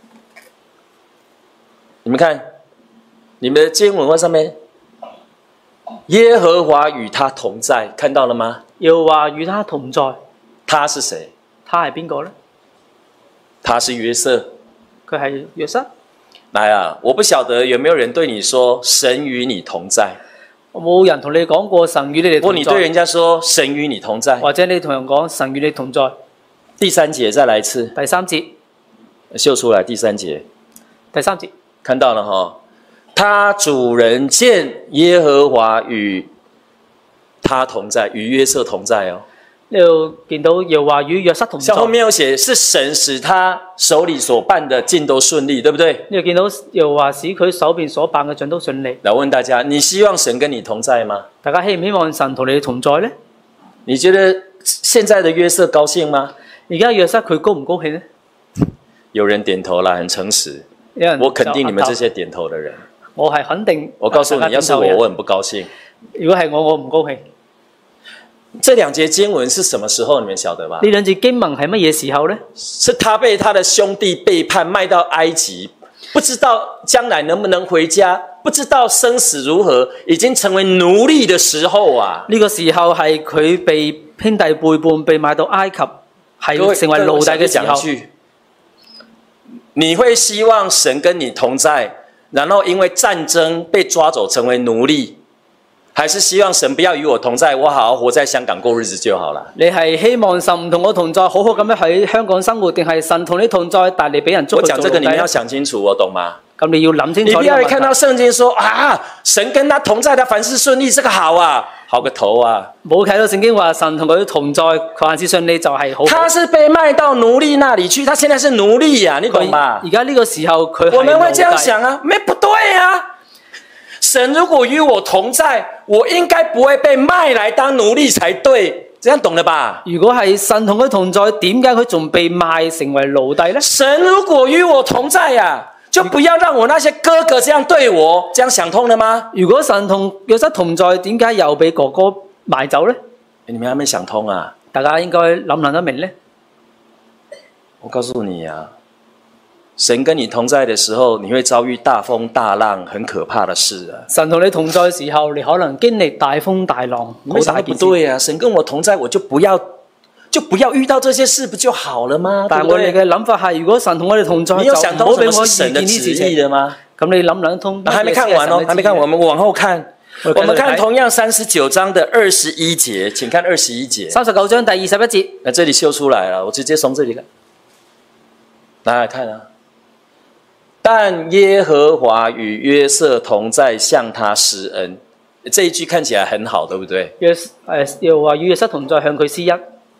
你們看，你們的經文上面，耶和華與他同在，看到了嗎？ 耶和華與他同在， 他是誰？ 他係邊個呢？ 他是約瑟。 佢係約瑟。 來啊，我不曉得有沒有人對你說神與你同在， 冇人同你講過神與你哋同或你對人在， 家說神與你同在。 或者你同人講神與你同在。 第3節再來一次， 第3節， 秀出來。第3節， 第3節， 看到了哈？他主人見耶和華與他同在，與約瑟同在哦。 呢度見到耶和華與約瑟同在。 像後面有寫，是神使他手裏所辦的盡都順利，對不對？ 呢度見到耶和華使佢手邊所辦嘅盡都順利。 來問大家，你希望神跟你同在嗎？ 大家希唔希望神同你哋同在呢？ 你覺得現在的約瑟高興嗎？ 而家約瑟佢高唔高興呢？ 有人點頭啦，很誠實。 有人我肯定你們這就些點頭的人。 我係肯定。 我告訴你，要是我，我很不高興。 如果係我唔高興。 這2節經文是什麼時候？你們曉得吧？ 呢兩節經文係乜嘢時候呢？ 是他被他的兄弟背叛，賣到埃及，不知道將來能不能回家，不知道生死如何，已經成為奴隸的時候啊！ 呢個時候係佢被兄弟背叛，被賣到埃及，係成為奴隸嘅時候。 你會希望神跟你同在，然後因為戰爭被抓走成為奴隸，還是希望神不要與我同在，我好好活在香港過日子就好了？ 你係希望神唔同我同在，好好咁樣喺香港生活，定係神同你同在，但係你俾人捉我講這個你們要呢？ 想清楚，我懂嗎？ 咁你要諗清楚。 你不要一看到聖經說啊，神跟他同在，他凡事順利，這個好啊，好個頭啊！ 冇睇到聖經話神同佢同在，凡事順利就係好。 他是被賣到奴隸那裡去，他現在是奴隸啊，你懂嗎？ 而家呢個時候佢係我們會這樣想啊，沒不對啊。神如果與我同在，我應該不會被賣來當奴隸才對，這樣懂了吧？ 如果係神同佢同在，點解佢仲被賣成為奴隸呢？ 神如果與我同在呀，就不要讓我那些哥哥這樣對我，這樣想通了嗎？ 如果神同約瑟同在，點解又被哥哥賣走呢？ 你們還沒想通啊？ 大家應該諗唔諗得明呢？ 我告訴你啊，神跟你同在的時候，你會遭遇大風大浪，很可怕的事啊！ 神同你同在嘅時候，你可能經歷大風大浪，好大件事。 對啊，神跟我同在，我就不要遇到這些事，不就好了嗎？ 但係我哋嘅諗法係，如果神同我哋同在， 你有想就唔好俾我遇通什麼是神的見啲事旨意情。 的嗎？ 咁你諗唔諗得通？ 還沒看完哦，還沒看完，我們往後看。我們看同樣39章的21節，請看21節。 39章第21節。 那這裡秀出來了，我直接從這裡來看啊。但耶和華與約瑟同在，向他施恩。這一句看起來很好，對不對？ 又話與約瑟同在，向佢施恩。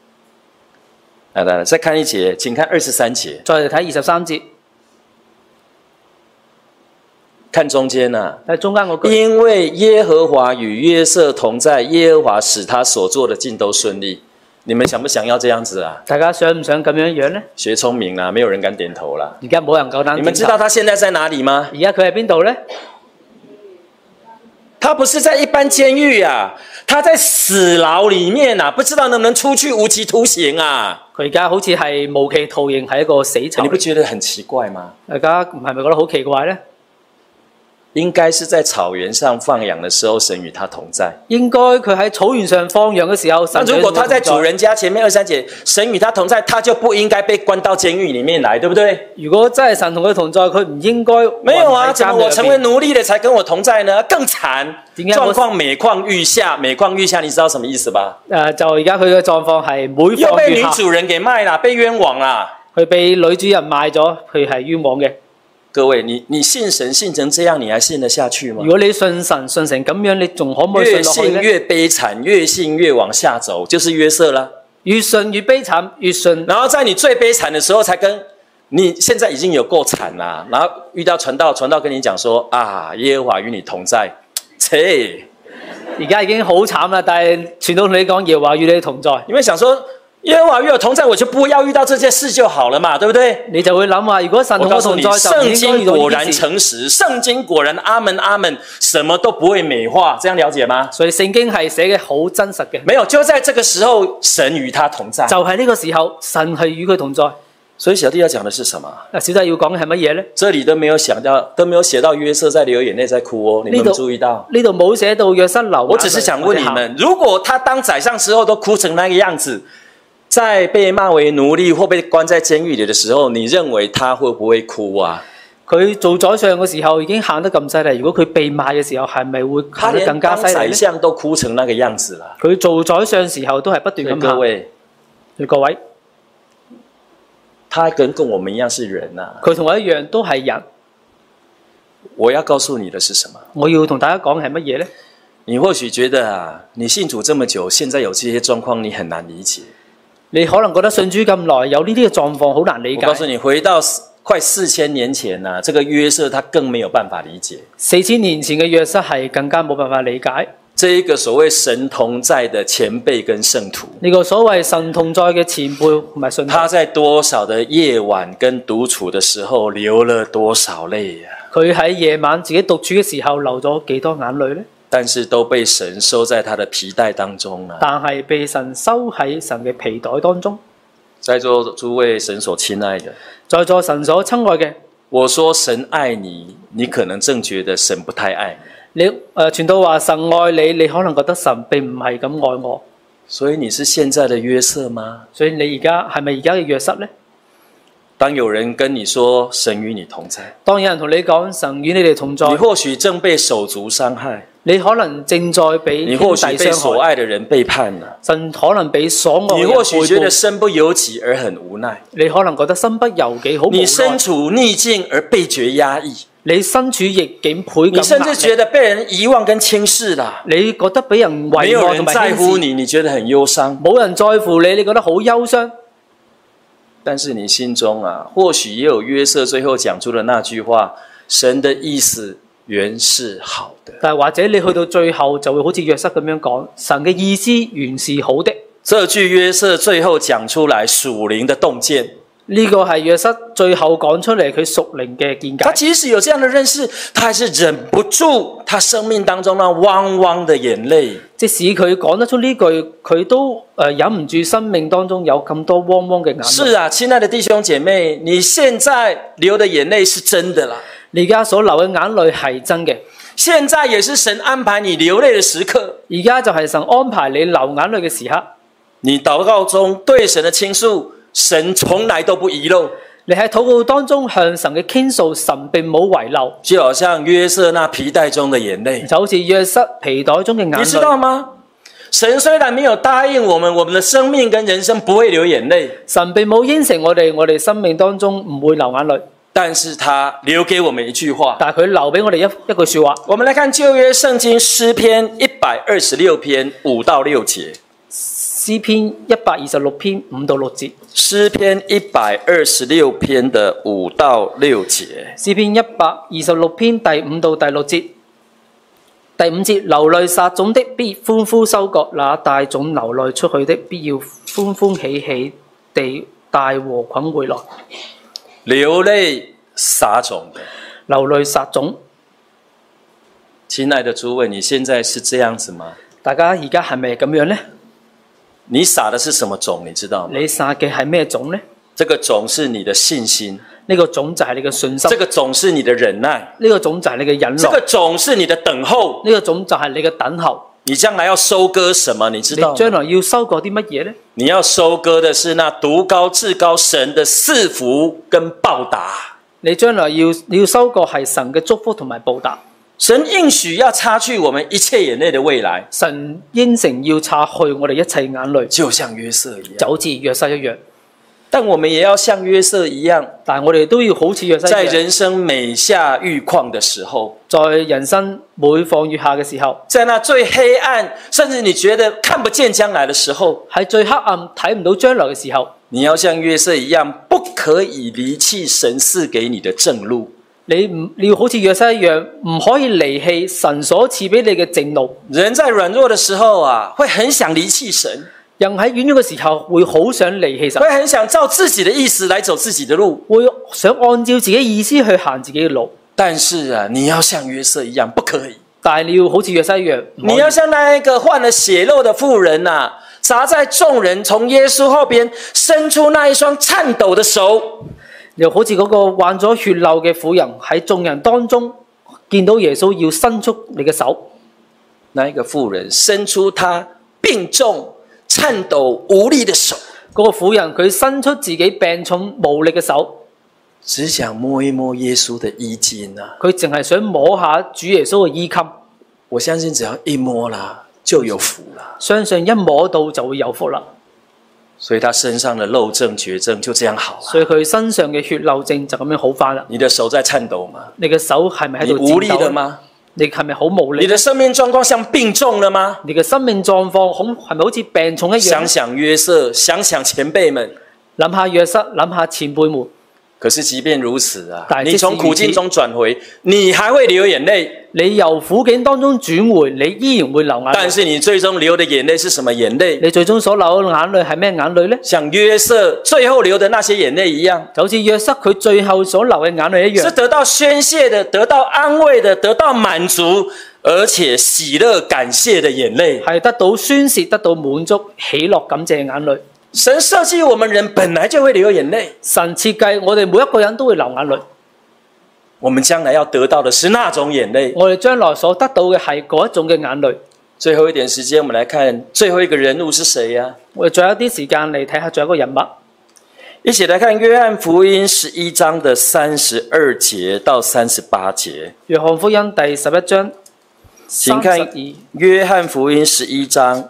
來，再看一節，請看23節。 再嚟睇23節。 看中間啊， 喺中間嗰句。 因為耶和華與約瑟同在，耶和華使他所做的盡都順利。你們想不想要這樣子啊？ 大家想唔想咁樣樣呢？ 學聰明啦，沒有人敢點頭啦。 而家冇人夠膽。 你們知道他現在在哪裡嗎？ 而家佢喺邊度呢？ 他不是在一般監獄啊，他在死牢裡面啊，不知道能不能出去無期徒刑啊。 佢而家好似係無期徒刑，係一個死囚。 你不覺得很奇怪嗎？ 大家係咪覺得好奇怪呢？ 應該是在草原上放羊的時候，神與他同在。 應該佢喺草原上放羊嘅時候， 那如果他在主人家前面23節，神與他同在，他就不應該被關到監獄裡面來，對不對？ 如果真係神同佢同在，佢唔應該。 沒有啊，怎麼我成為奴隸了才跟我同在呢？更慘，狀況每況愈下，每況愈下，你知道什麼意思吧？ 就而家佢嘅狀況係每況愈下。 又被女主人給賣啦，被冤枉啦。 佢被女主人賣咗，佢係冤枉嘅。 各位，你信神信成这样，你还信得下去吗如？果你信神信成咁樣，你仲可唔可以越信落去呢？ 信越悲惨，越信越往下走，就是约瑟了。 越信越悲慘，越信然后在你最悲惨的時候，才跟你現在已經有夠慘啦。然後遇到傳道，傳道跟你講說啊，耶和華與你同在，切！ 而家已經好慘啦。但係傳道同你講，耶和華與你同在， 因為想說耶和華與我同在，我就不要遇到這件事就好了嘛，對不對？ 你就會諗話，如果神我告訴你， 同我同在，就唔聖應該遇到經果然呢件事。 誠實，聖經果然阿門阿門，什麼都不會美化，這樣了解嗎？ 所以聖經係寫嘅好真實嘅。 沒有，就在這個時候，神與他同在。 就係呢個時候，神係與佢同在。 所以小弟要講的是什麼？ 嗱，小弟要講嘅係乜嘢呢？ 這裡都沒有想到，都沒有寫到約瑟在流眼淚在哭哦，你們有沒有注意到？ 呢度冇寫到約瑟流眼淚。 我只是想問你們，如果他當宰相時候都哭成那個樣子，在被罵為奴隸或被關在監獄裡的時候，你認為他會不會哭啊？ 佢做宰相嘅時候已經喊得咁犀利，如果佢被罵嘅時候，係咪會他喊得更連當宰加犀利呢？ 相都哭成那個樣子了。 佢做宰相時候都係不斷咁喊。 各位， 各位， 他跟我們一樣是人啊。 佢同我一樣都係人。 我要告訴你的是什麼？ 我要同大家講係乜嘢呢？ 你或許覺得啊，你信主這麼久，現在有這些狀況，你很難理解。 你可能覺得信主咁耐，有呢啲嘅狀況好難理解。 我告訴你，回到快4000年前啊，這個約瑟他更沒有辦法理解。 4000年前嘅約瑟係更加冇辦法理解這一個所謂神同在的前輩跟聖徒， 呢個所謂神同在嘅前輩同埋信徒， 他在多少的夜晚跟獨處的時候流了多少淚呀？ 佢喺夜晚自己獨處嘅時候流咗幾多眼淚呢？ 但是都被神收在他的皮帶當中啊！ 但係被神收喺神嘅皮袋當中。 在座諸位神所親愛的， 在座神所親愛嘅， 我說神愛你，你可能正覺得神不太愛你傳道話神愛你，你可能覺得神並唔係咁愛我， 所以你是現在的約瑟嗎？ 所以你而家係咪而家嘅約瑟呢？ 當有人跟你說神與你同在， 當有人同你講神與你哋同在， 你或許正被手足傷害， 你可能正在被你兄弟或許被所傷害， 愛的人背叛了， 神可能被所愛你嘅或許覺得人背叛， 身不由己而很無奈， 你可能覺得身不由己，好無你身奈， 處逆境而被覺壓抑， 你身處逆境倍你甚至感壓力， 覺得被人遺忘跟輕視了， 你覺得俾人沒有人遺忘同埋輕視， 在乎你，你覺得很憂傷。 冇人在乎你，你覺得好憂傷。 但是你心中啊，或許也有約瑟最後講出的那句話：神的意思原是好的。 但係或者你去到最後就會好似約瑟咁樣講，神嘅意思原是好的。 這句約瑟最後講出來屬靈的洞見。 呢個係約瑟最後講出嚟佢屬靈嘅見解。 他即使有這樣的認識，他還是忍不住他生命當中那汪汪的眼淚。 即使佢講得出呢句，佢都忍唔住生命當中有咁多汪汪嘅眼淚。 是啊，親愛的弟兄姐妹，你現在流的眼淚是真的啦。 你而家所流嘅眼淚係真嘅， 現在也是神安排你流淚的時刻。 而家就係神安排你流眼淚嘅時刻。 你禱告中對神的傾訴，神從來都不遺漏。 你喺禱告當中向神嘅傾訴，神並冇遺漏， 就好像約瑟那皮帶中的眼淚， 就好似約瑟皮袋中嘅眼淚。 你知道嗎？神雖然沒有答應我們，我們的生命跟人生不會流眼淚， 神並冇應承我哋生命當中唔會流眼淚， 但是他留給我們一句話。 但係佢留俾我哋一句說話。 我們來看舊約聖經詩篇126篇5到6節。 詩篇126篇5到6節。 詩篇126篇的5到6節。 詩篇126篇第5到第6節。第5節，流淚撒種的必歡呼收割，那帶種流淚出去的必要歡歡喜喜地帶禾捆回來。 流淚撒種的， 流淚撒種。 親愛的諸位，你現在是這樣子嗎？ 大家而家係咪咁樣呢？ 你撒的是什麼種？你知道嗎？ 你撒嘅係咩種呢？ 這個種是你的信心， 呢個種就係你嘅信心。 這個種是你的忍耐， 呢個種就係你嘅忍耐。 這個種是你的等候。 呢個種就係你嘅等候。 你將來要收割什麼？你知道嗎？ 你將來要收割啲乜嘢呢？ 你要收割的是那獨高至高神的賜福跟報答。 你將來要收割係神嘅祝福同埋報答。 神應許要擦去我們一切眼淚的未來， 神應承要擦去我哋一切眼淚， 就像約瑟一樣。 就好似約瑟一樣。 但我们也要像约瑟一样， 但係我哋都要好似約瑟在一樣， 人生每下愈況的時候， 在人生每況愈下嘅時候， 在那最黑暗，甚至你覺得看不見將來的時候， 喺最黑暗睇唔到將來嘅時候， 你要像約瑟一樣，不可以離棄神賜給你的正路。 你要好似約瑟一樣，唔可以離棄神所賜俾你嘅正路。 人在軟弱的時候啊，會很想離棄神， 人喺軟弱嘅時候會好想離棄神， 會很想照自己的意思來走自己的路。 會想按照自己意思去行自己嘅路。 但是啊，你要像約瑟一樣，不可以。 但係你要好似約瑟一樣，唔可以你要像那一個患了血漏的婦人啊，砸在眾人從耶穌後邊伸出那一雙顫抖的手。 又好似嗰個患咗血漏嘅婦人喺眾人當中見到耶穌要伸出你嘅手， 那一個婦人伸出他病重、顫抖、無力的手， 嗰個婦人佢伸出自己病重無力嘅手， 只想摸一摸耶穌的衣襟啊！ 佢淨係想摸下主耶穌嘅衣襟。 我相信只要一摸啦，就有福了。 相信一摸到就會有福啦。 所以他身上的漏症、絕症就這樣好了。 所以佢身上嘅血漏症就咁樣好返啦。 你的手在顫抖嗎？ 你嘅手係咪喺度你無力顫抖了嗎？ 你係咪好無力？ 你的生命狀況像病重了嗎？ 你嘅生命狀況係咪好似病重一樣？ 想想約瑟，想想前輩們， 諗下約瑟，諗下前輩們。 可是即便如此啊， 但你從苦境中轉回，你還會流眼淚。 你由苦境當中轉回，你依然會流眼淚。 但是你最終流的眼淚是什麼眼淚？ 你最終所流嘅眼淚係咩眼淚呢？ 像約瑟最後流的那些眼淚一樣， 就好似約瑟佢最後所流嘅眼淚一樣， 是得到宣洩的，得到安慰的，得到滿足，而且喜樂感謝的眼淚， 係得到宣洩、得到滿足、喜樂感謝嘅眼淚。 神設計我們人本來就會流眼淚， 神設計我哋每一個人都會流眼淚。 我們將來要得到的是那種眼淚。 我哋將來所得到嘅係嗰一種嘅眼淚。 最後一點時間，我們來看最後一個人物是誰呀？ 我哋仲有一啲時間嚟睇下，仲有一個人物。 一起來看約翰福音11章的32節到38節。 約翰福音第11章請看 32。 約翰福音11章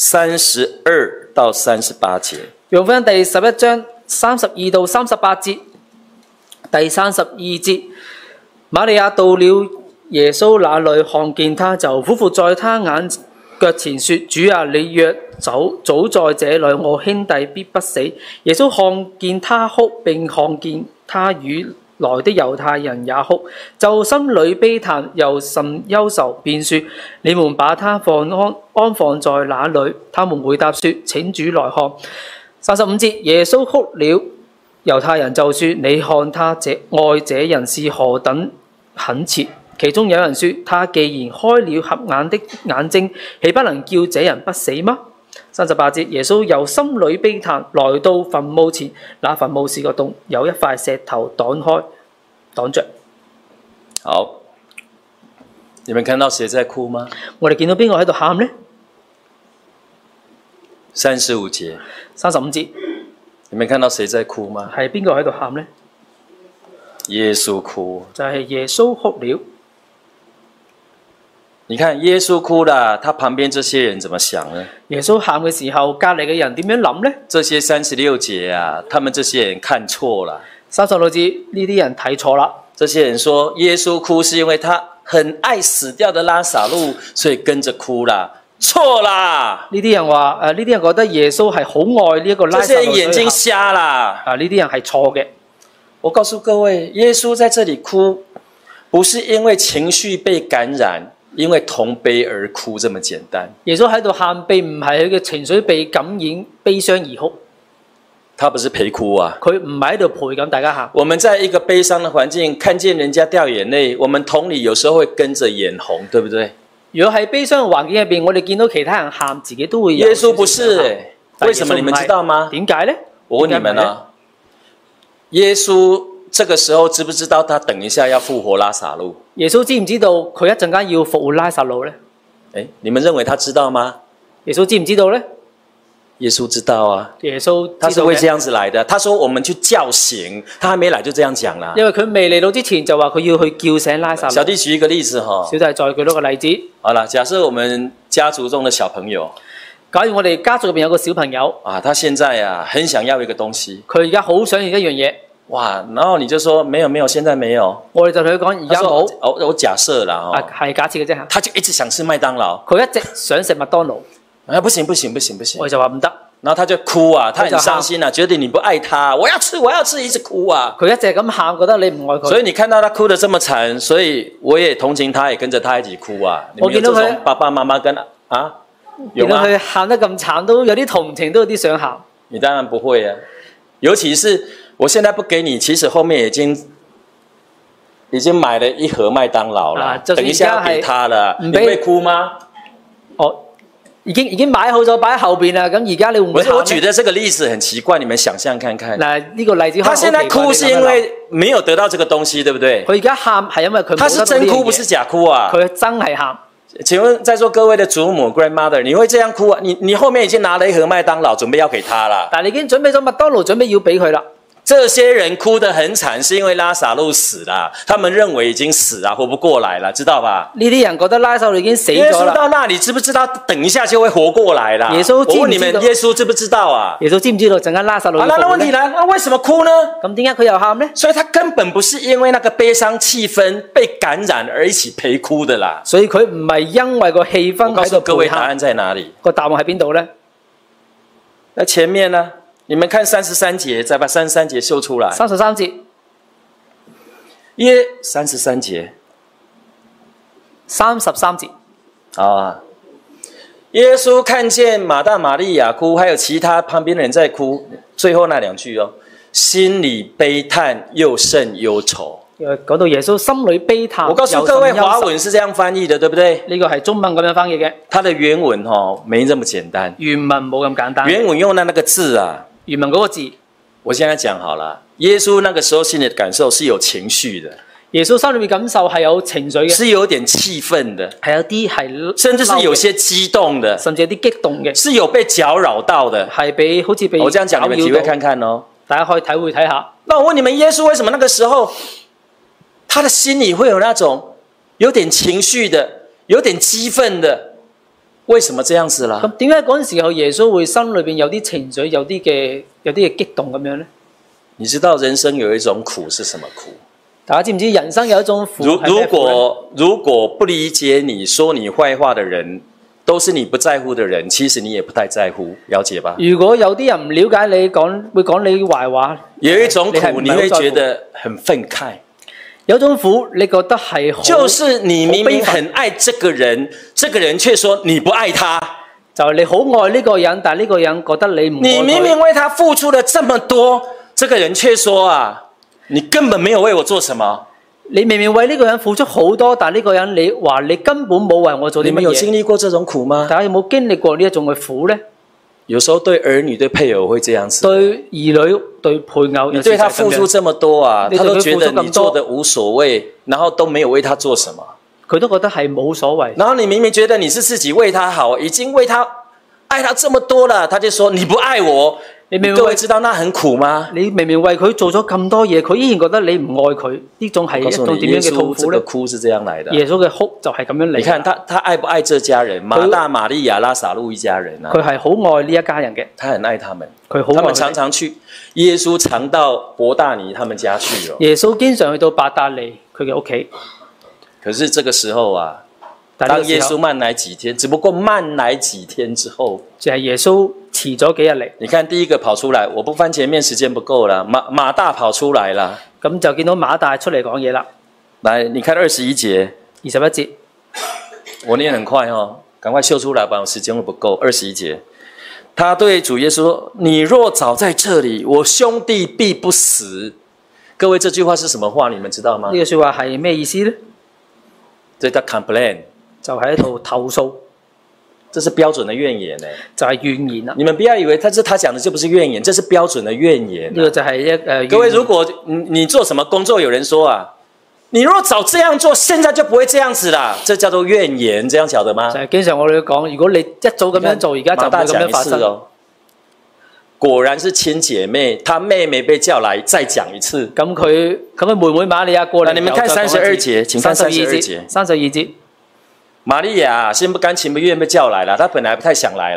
32到38節。 約翰福音第11章32到38節。第32節，瑪利亞到了耶穌那裏，看見他就俯伏在他眼腳前說：主啊，你若早在這裏，我兄弟必不死。耶穌看見他哭，並看見他與來的猶太人也哭，就心裏悲嘆，又甚憂愁，便說：你們把他安放在哪裏？他們回答說：請主來看。35節，耶穌哭了，猶太人就說：你看他愛這人是何等懇切。其中有人說：他既然開了瞎眼的眼睛，豈不能叫這人不死嗎？38節，耶穌又心裏悲嘆，來到墳墓前，那墳墓是個洞，有一塊石頭擋着。 好，你們看到誰在哭嗎？ 我哋見到邊個喺度喊呢 ？35節。 35節， 你們看到誰在哭嗎？ 係邊個喺度喊呢？ 耶穌哭， 就係耶穌哭了。 你看耶穌哭了，他旁邊這些人怎麼想呢？ 耶穌喊嘅時候，隔離嘅人點樣諗呢？ 這些36節啊，他們這些人看錯了。 36節呢啲人睇錯啦。 這些人說耶穌哭是因為他很愛死掉的拉撒路，所以跟着哭啦。錯啦！ 呢啲人話呢啲人覺得耶穌係好愛呢一個拉撒路， 這些人眼睛瞎啦。 呢啲人係錯嘅。 我告訴各位，耶穌在這裏哭，不是因為情緒被感染，因為同悲而哭這麼簡單。 耶穌喺度喊，並唔係佢嘅情緒被感染，悲傷而哭。 他不是陪哭啊， 佢唔係喺度陪緊大家喊。 我們在一個悲傷的環境，看見人家掉眼淚，我們同理有時候會跟着眼紅，對不對？ 如果喺悲傷嘅環境入邊，我哋見到其他人喊，自己都會有。 耶穌不是，為什麼你們知道嗎？ 點解呢？ 我問你們啊，耶穌這個時候知不知道他等一下要復活拉撒路？ 耶穌知唔知道佢一陣間要復活拉撒路呢？ 你們認為他知道嗎？ 耶穌知唔知道呢？ 耶穌知道啊， 耶穌他是會這樣子來的。他說我們去叫醒，他還沒來就這樣講啦。 因為佢未嚟到之前就話佢要去叫醒拉撒路。 小弟舉一個例子哈， 小弟再舉多個例子。 好了，假設我們家族中的小朋友， 假如我哋家族入邊有個小朋友， 啊，他現在啊很想要一個東西， 佢而家好想要一樣嘢， 哇，然後你就說沒有沒有，現在沒有。 我哋就同佢講而家冇， 我假設啦， 啊係假設嘅啫嚇。 他就一直想吃麥當勞， 佢一直想食麥當勞， 啊不行不行不行不行， 我哋就話唔得。 然後他就哭啊，他很傷心啊，覺得你不愛他，我要吃，一直哭啊。 佢一直咁喊，覺得你唔愛佢。 所以你看到他哭得這麼慘，所以我也同情他，也跟着他一起哭啊。 我見到佢， 你們有這種爸爸媽媽跟啊，有嗎？ 見到佢喊得咁慘，都有啲同情，都有啲想喊。 你當然不會啊，尤其是我現在不給你，其實後面已經買了一盒麥當勞了，等一下要給他了，你會哭嗎？ 哦。已經買好咗，擺喺後邊啦。咁而家你會唔會喊？ 我舉的這個例子很奇怪，你們想象看看。 嗱，呢個例子他現在哭是因為沒有得到這個東西，對不對？ 佢而家喊係因為佢冇得到呢樣嘢。他是真哭，不是假哭啊！ 佢真係喊。 請問在座各位的祖母 grandmother， 你會這樣哭啊？你後面已經拿了一盒麥當勞，準備要給他了。 但係你已經準備咗麥當勞，準備要俾佢啦。 這些人哭得很慘，是因為拉撒路死了，他們認為已經死了，活不過來了，知道吧？ 呢啲人覺得拉撒路已經死咗啦。 耶穌到那裡知不知道？等一下就會活過來了。 耶穌知唔知道？ 我問你們，耶穌知不知道啊？ 耶穌知唔知道陣間拉撒路？ 好啦，那問題來，那為什麼哭呢？ 咁點解佢又喊呢？ 所以他根本不是因為那個悲傷氣氛被感染而一起陪哭的啦。 所以佢唔係因為個氣氛喺度陪喊。 我告訴各位答案在哪裡？ 個答案喺邊度呢？ 在前面呢？你們看33節，再把33節秀出來。 33節 ，33節 ，33節啊！耶穌看見馬大、瑪利亞哭，還有其他旁邊的人在哭，最後那兩句哦，心裡悲嘆又甚憂愁。 講到耶穌心裏悲嘆， 我告訴各位，華文是這樣翻譯的，對不對？ 呢個係中文咁樣翻譯嘅。 它的原文沒這麼簡單。 原文冇咁簡單。 原文用的那個字啊。 原文嗰個字， 我現在講好了。耶穌那個時候心裡的感受是有情緒的， 耶穌心裏面感受係有情緒嘅， 是有點氣憤的， 係有啲係， 甚至是有些激動的， 甚至有啲激動嘅， 是有被攪擾到的， 係好似被我這樣講，你們體會看看哦， 大家可以體會睇下。 那我問你們，耶穌為什麼那個時候他的心裡會有那種有點情緒的、有點激憤的？為什麼這樣子啦？ 咁點解嗰陣時候耶穌會心裏邊有啲情緒、有啲嘅激動咁樣呢？ 你知道人生有一種苦是什麼苦？ 大家知唔知人生有一種苦係咩苦呢？ 如果不理解你說你壞話的人，都是你不在乎的人，其實你也不太在乎，了解吧？ 如果有啲人唔了解你，會講你壞話， 有一種苦你會覺得很憤慨。 有種苦，你覺得係好， 就是你明明很愛這個人，這個人卻說你不愛他， 就係你好愛呢個人，但係呢個人覺得你唔愛佢。 你明明為他付出了這麼多，這個人卻說啊，你根本沒有為我做什麼。 你明明為呢個人付出好多，但係呢個人你話你根本冇為我做啲乜嘢。 你們有經歷過這種苦嗎？ 大家有冇經歷過呢一種嘅苦呢？ 有時候對兒女、對配偶會這樣子。 對兒女、對配偶， 你對他付出這麼多啊，他都覺得你做的無所謂，然後都沒有為他做什麼。 佢都覺得係冇所謂。 然後你明明覺得你是自己為他好，已經為他愛他這麼多了，他就說你不愛我。你各位知道那很苦嗎？ 你明明為佢做咗咁多嘢，佢依然覺得你唔愛佢，呢種係一種點樣嘅痛苦呢？ 這個哭是這樣來的。 耶穌嘅哭就係咁樣嚟。 你看他愛不愛這家人？馬大、瑪利亞、拉撒路一家人啊。 佢係好愛呢一家人嘅。 他很愛他們。 佢好愛。 他們常常去，耶穌常到伯大尼他們家去了。 耶穌經常去到伯大尼佢嘅屋企。 可是這個時候啊，當耶穌慢來幾天，只不過慢來幾天之後， 就係耶穌遲咗幾日嚟。 你看第一個跑出來，我不翻前面，時間不夠了。馬大跑出來了， 咁就見到馬大出嚟講嘢啦。 來，你看21節 ，21節， 我念很快哦，趕快秀出來吧，我時間會不夠。21節，他對主耶穌說：你若早在這裡，我兄弟必不死。各位，這句話是什麼話？你們知道嗎？ 呢個說話係咩意思呢？ 這叫 complain， 就係一套投訴。 這是標準的怨言呢， 就係怨言啦。 你們不要以為他講的就不是怨言，這是標準的怨言。 呢個就係各位，如果你做什麼工作，有人說啊，你若早這樣做，現在就不會這樣子啦，這叫做怨言，這樣曉得嗎？ 就係經常我哋講，如果你一早咁樣做，而家就唔會咁樣發生。 哦，果然是親姐妹，她妹妹被叫來，再講一次。 咁佢妹妹瑪利亞過嚟， 你們看32節，請看32節。 32節。 瑪利亞心不甘情不願被叫來了，她本來不太想來啦。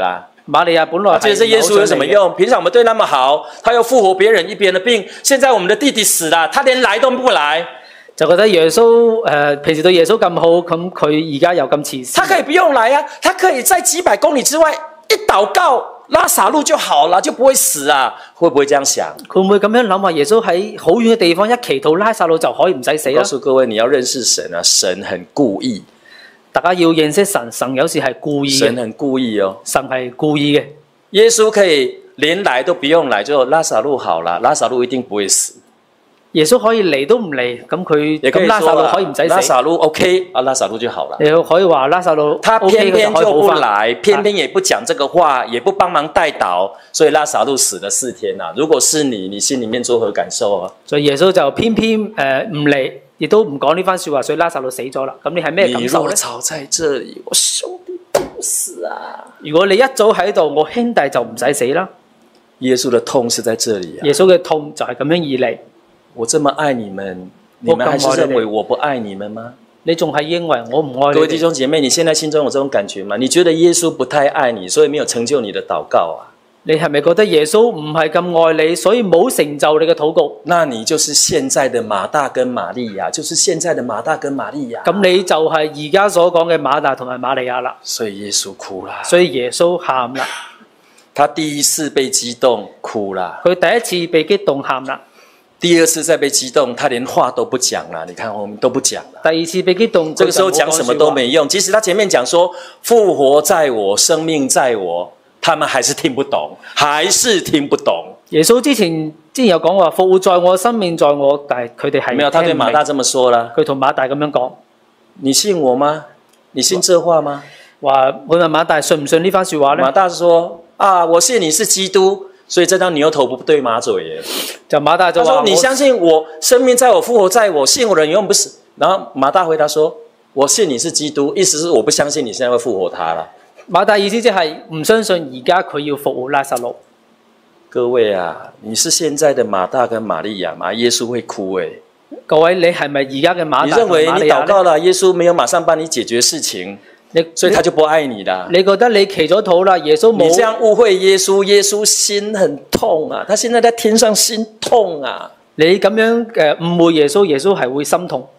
瑪利亞本來覺得這耶穌有什麼用？平常我們對那麼好，他又復活別人一邊的病，現在我們的弟弟死了，他連來都不來。 就覺得耶穌平時對耶穌咁好，咁佢而家又咁慈善。 他可以不用來啊，他可以在幾百公里之外一禱告，拉撒路就好了，就不會死啊。會不會這樣想？ 佢會唔會咁樣諗話？耶穌喺好遠嘅地方一祈禱，拉撒路就可以唔使死啦。 告訴各位，你要認識神啊，神很故意。 大家要認識神，神有時係故意嘅。 神很故意哦， 神係故意嘅。 耶穌可以連來都不用來，就拉撒路好了，拉撒路一定不會死。 耶穌可以嚟都唔嚟，咁拉撒路可以唔使死。 拉撒路 OK 啊，拉撒路就好了。 你可以話拉撒路， 他偏偏就不來，偏偏也不講這個話，也不幫忙代禱，所以拉撒路死了4天啊。如果是你，你心裡面作何感受啊？ 所以耶穌就偏偏唔嚟，亦都唔講呢番說話，所以拉撒路死咗啦。咁你係咩感受咧？ 你若早在這裡，我兄弟不死啊！ 如果你一早喺度，我兄弟就唔使死啦。 耶穌的痛是在這裡啊！ 耶穌嘅痛就係咁樣而嚟。 我這麼愛你們，你們還是認為我不愛你們嗎？ 你仲係認為我唔愛你？ 各位弟兄姐妹，你現在心中有這種感覺嗎？你覺得耶穌不太愛你，所以沒有成就你的禱告啊？ 你係咪覺得耶穌唔係咁愛你，所以冇成就你嘅禱告？ 那你就是現在的馬大跟瑪利亞，就是現在的馬大跟瑪利亞。 咁你就係而家所講嘅馬大同埋瑪利亞啦。 所以耶穌哭啦。 所以耶穌喊啦。 他第一次被激動，哭啦。 佢第一次被激動，喊啦。 第二次再被激動，他連話都不講了。你看，我們都不講了。 第二次被激動， 這個時候講什麼都沒用。即使他前面講說復活在我，生命在我，他們還是聽不懂，還是聽不懂。 耶穌之前有講話復活在我，生命在我，但係佢哋係沒有。他對馬大這麼說啦。 佢同馬大咁樣講： 你信我嗎？你信這話嗎？ 話佢問馬大信唔信呢番說話咧？ 馬大說：啊，我信你是基督。所以這張牛頭不對馬嘴耶。 就馬大就話： 你相信我，生命在我，復活在我，信我的人永遠不死。然後馬大回答說：我信你是基督，意思是我不相信你現在會復活他了。 馬大意思即係唔相信而家佢要復活拉撒路。 各位啊，你是現在的馬大跟瑪利亞嗎？耶穌會哭誒。 各位，你係咪而家嘅馬大同瑪利亞？ 你認為你禱告了，耶穌沒有馬上幫你解決事情？所以他就不愛你啦。 你覺得你祈咗禱啦，耶穌冇？ 你這樣誤會耶穌，耶穌心很痛啊！他現在在天上心痛啊！ 你咁樣誤會耶穌，耶穌係會心痛，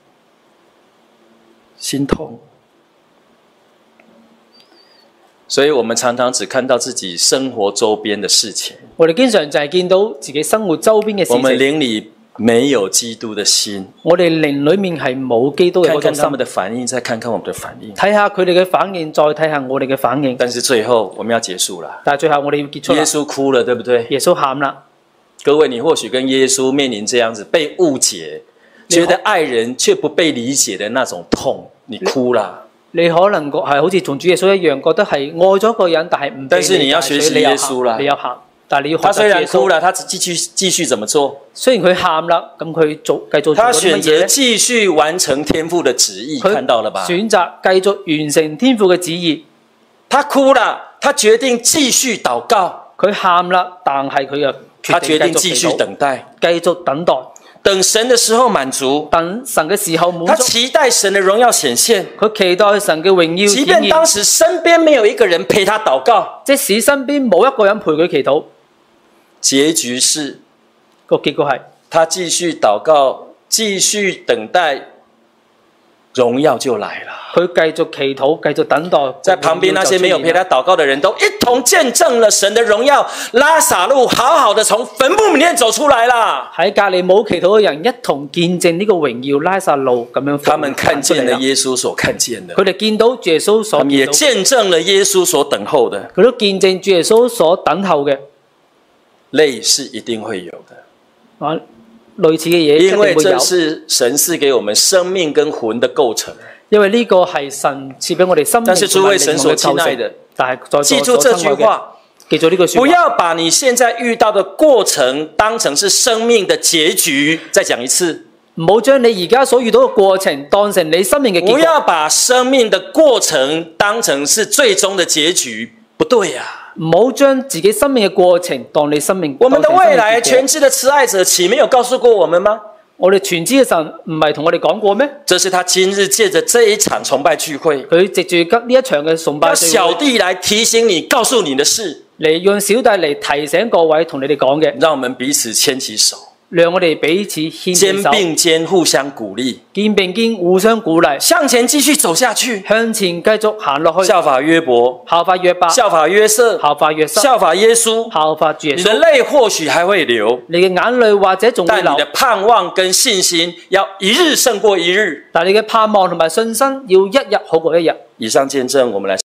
心痛。所以我們常常只看到自己生活周邊的事情。 我哋經常就係見到自己生活周邊嘅事情。 我們靈裏沒有基督的心， 我哋靈裏面係冇基督嘅嗰種心。 看看他們的反應，再看看我們的反應。 睇下佢哋嘅反應，再睇下我哋嘅反應。 但是最後我們要結束了。 但係最後我哋要結束啦。 耶穌哭了，對不對？ 耶穌喊啦。 各位，你或許跟耶穌面臨這樣子被誤解，覺得愛人卻不被理解的那種痛，你哭了。 你可能係好似同主耶穌一樣，覺得係愛咗一個人，但係唔被理解。 但是你要學習耶穌啦， 你要喊。但你要他雖然哭了，他繼續怎麼做？ 雖然佢喊啦，咁佢繼續做他選擇繼續完成天父的旨意，看到了吧？ 選擇繼續完成天父嘅旨意。 他哭了，他決定繼續禱告。 佢喊啦，但係佢又決定繼續等待， 繼續等待， 等神的時候滿足， 等神嘅時候滿足。 他期待神的榮耀顯現， 佢期待神嘅榮耀顯現。 即便當時身邊沒有一個人陪他禱告， 即使身邊冇一個人陪佢祈禱。 結局是個結果係， 他繼續禱告，繼續等待，榮耀就來了。 佢繼續祈禱，繼續等待。 在旁邊那些沒有陪他禱告的人都一同見證了神的榮耀。拉撒路好好的從墳墓裡面走出來了。 喺隔離冇祈禱嘅人一同見證呢個榮耀拉撒路咁樣。 他們看見了耶穌所看見的， 佢哋見到主耶穌所見到， 他們也見證了耶穌所等候的。 佢都見證主耶穌所等候嘅。 淚是一定會有的， 啊，類似嘅嘢一定會有。 因為這是神賜給我們生命跟魂的構成。 因為呢個係神賜俾我哋生命。 但是諸位神所親愛的， 但係在記住這句話， 記住呢句說話， 不要把你現在遇到的過程當成是生命的結局。再講一次， 唔好將你而家所遇到嘅過程當成你生命嘅結局。 不要把生命的過程當成是最終的結局，不對呀。 唔好將自己生命嘅過程當你生命。 我們的未來全知的慈愛者豈沒有告訴過我們嗎？ 我哋全知嘅神唔係同我哋講過咩？ 这是他今日借着这一場崇拜聚會， 佢藉住呢一場嘅崇拜要聚會小弟來提醒你、告訴你的事， 嚟讓小弟嚟提醒各位同你哋講嘅， 讓我們彼此牽起手， 讓我哋彼此牽肩起手， 並肩互相鼓勵， 肩並肩互相鼓勵， 向前繼續走下去， 向前繼續行落去， 效法約伯， 效法約伯， 效法約瑟， 效法約瑟， 效法耶穌。 效法主耶你的穌。 淚或許還會流， 你嘅眼淚或者仲會流但你，的盼望跟信心要一日勝過一日。 但你嘅盼望同埋信心要一日好過一日。 以上見證，我們來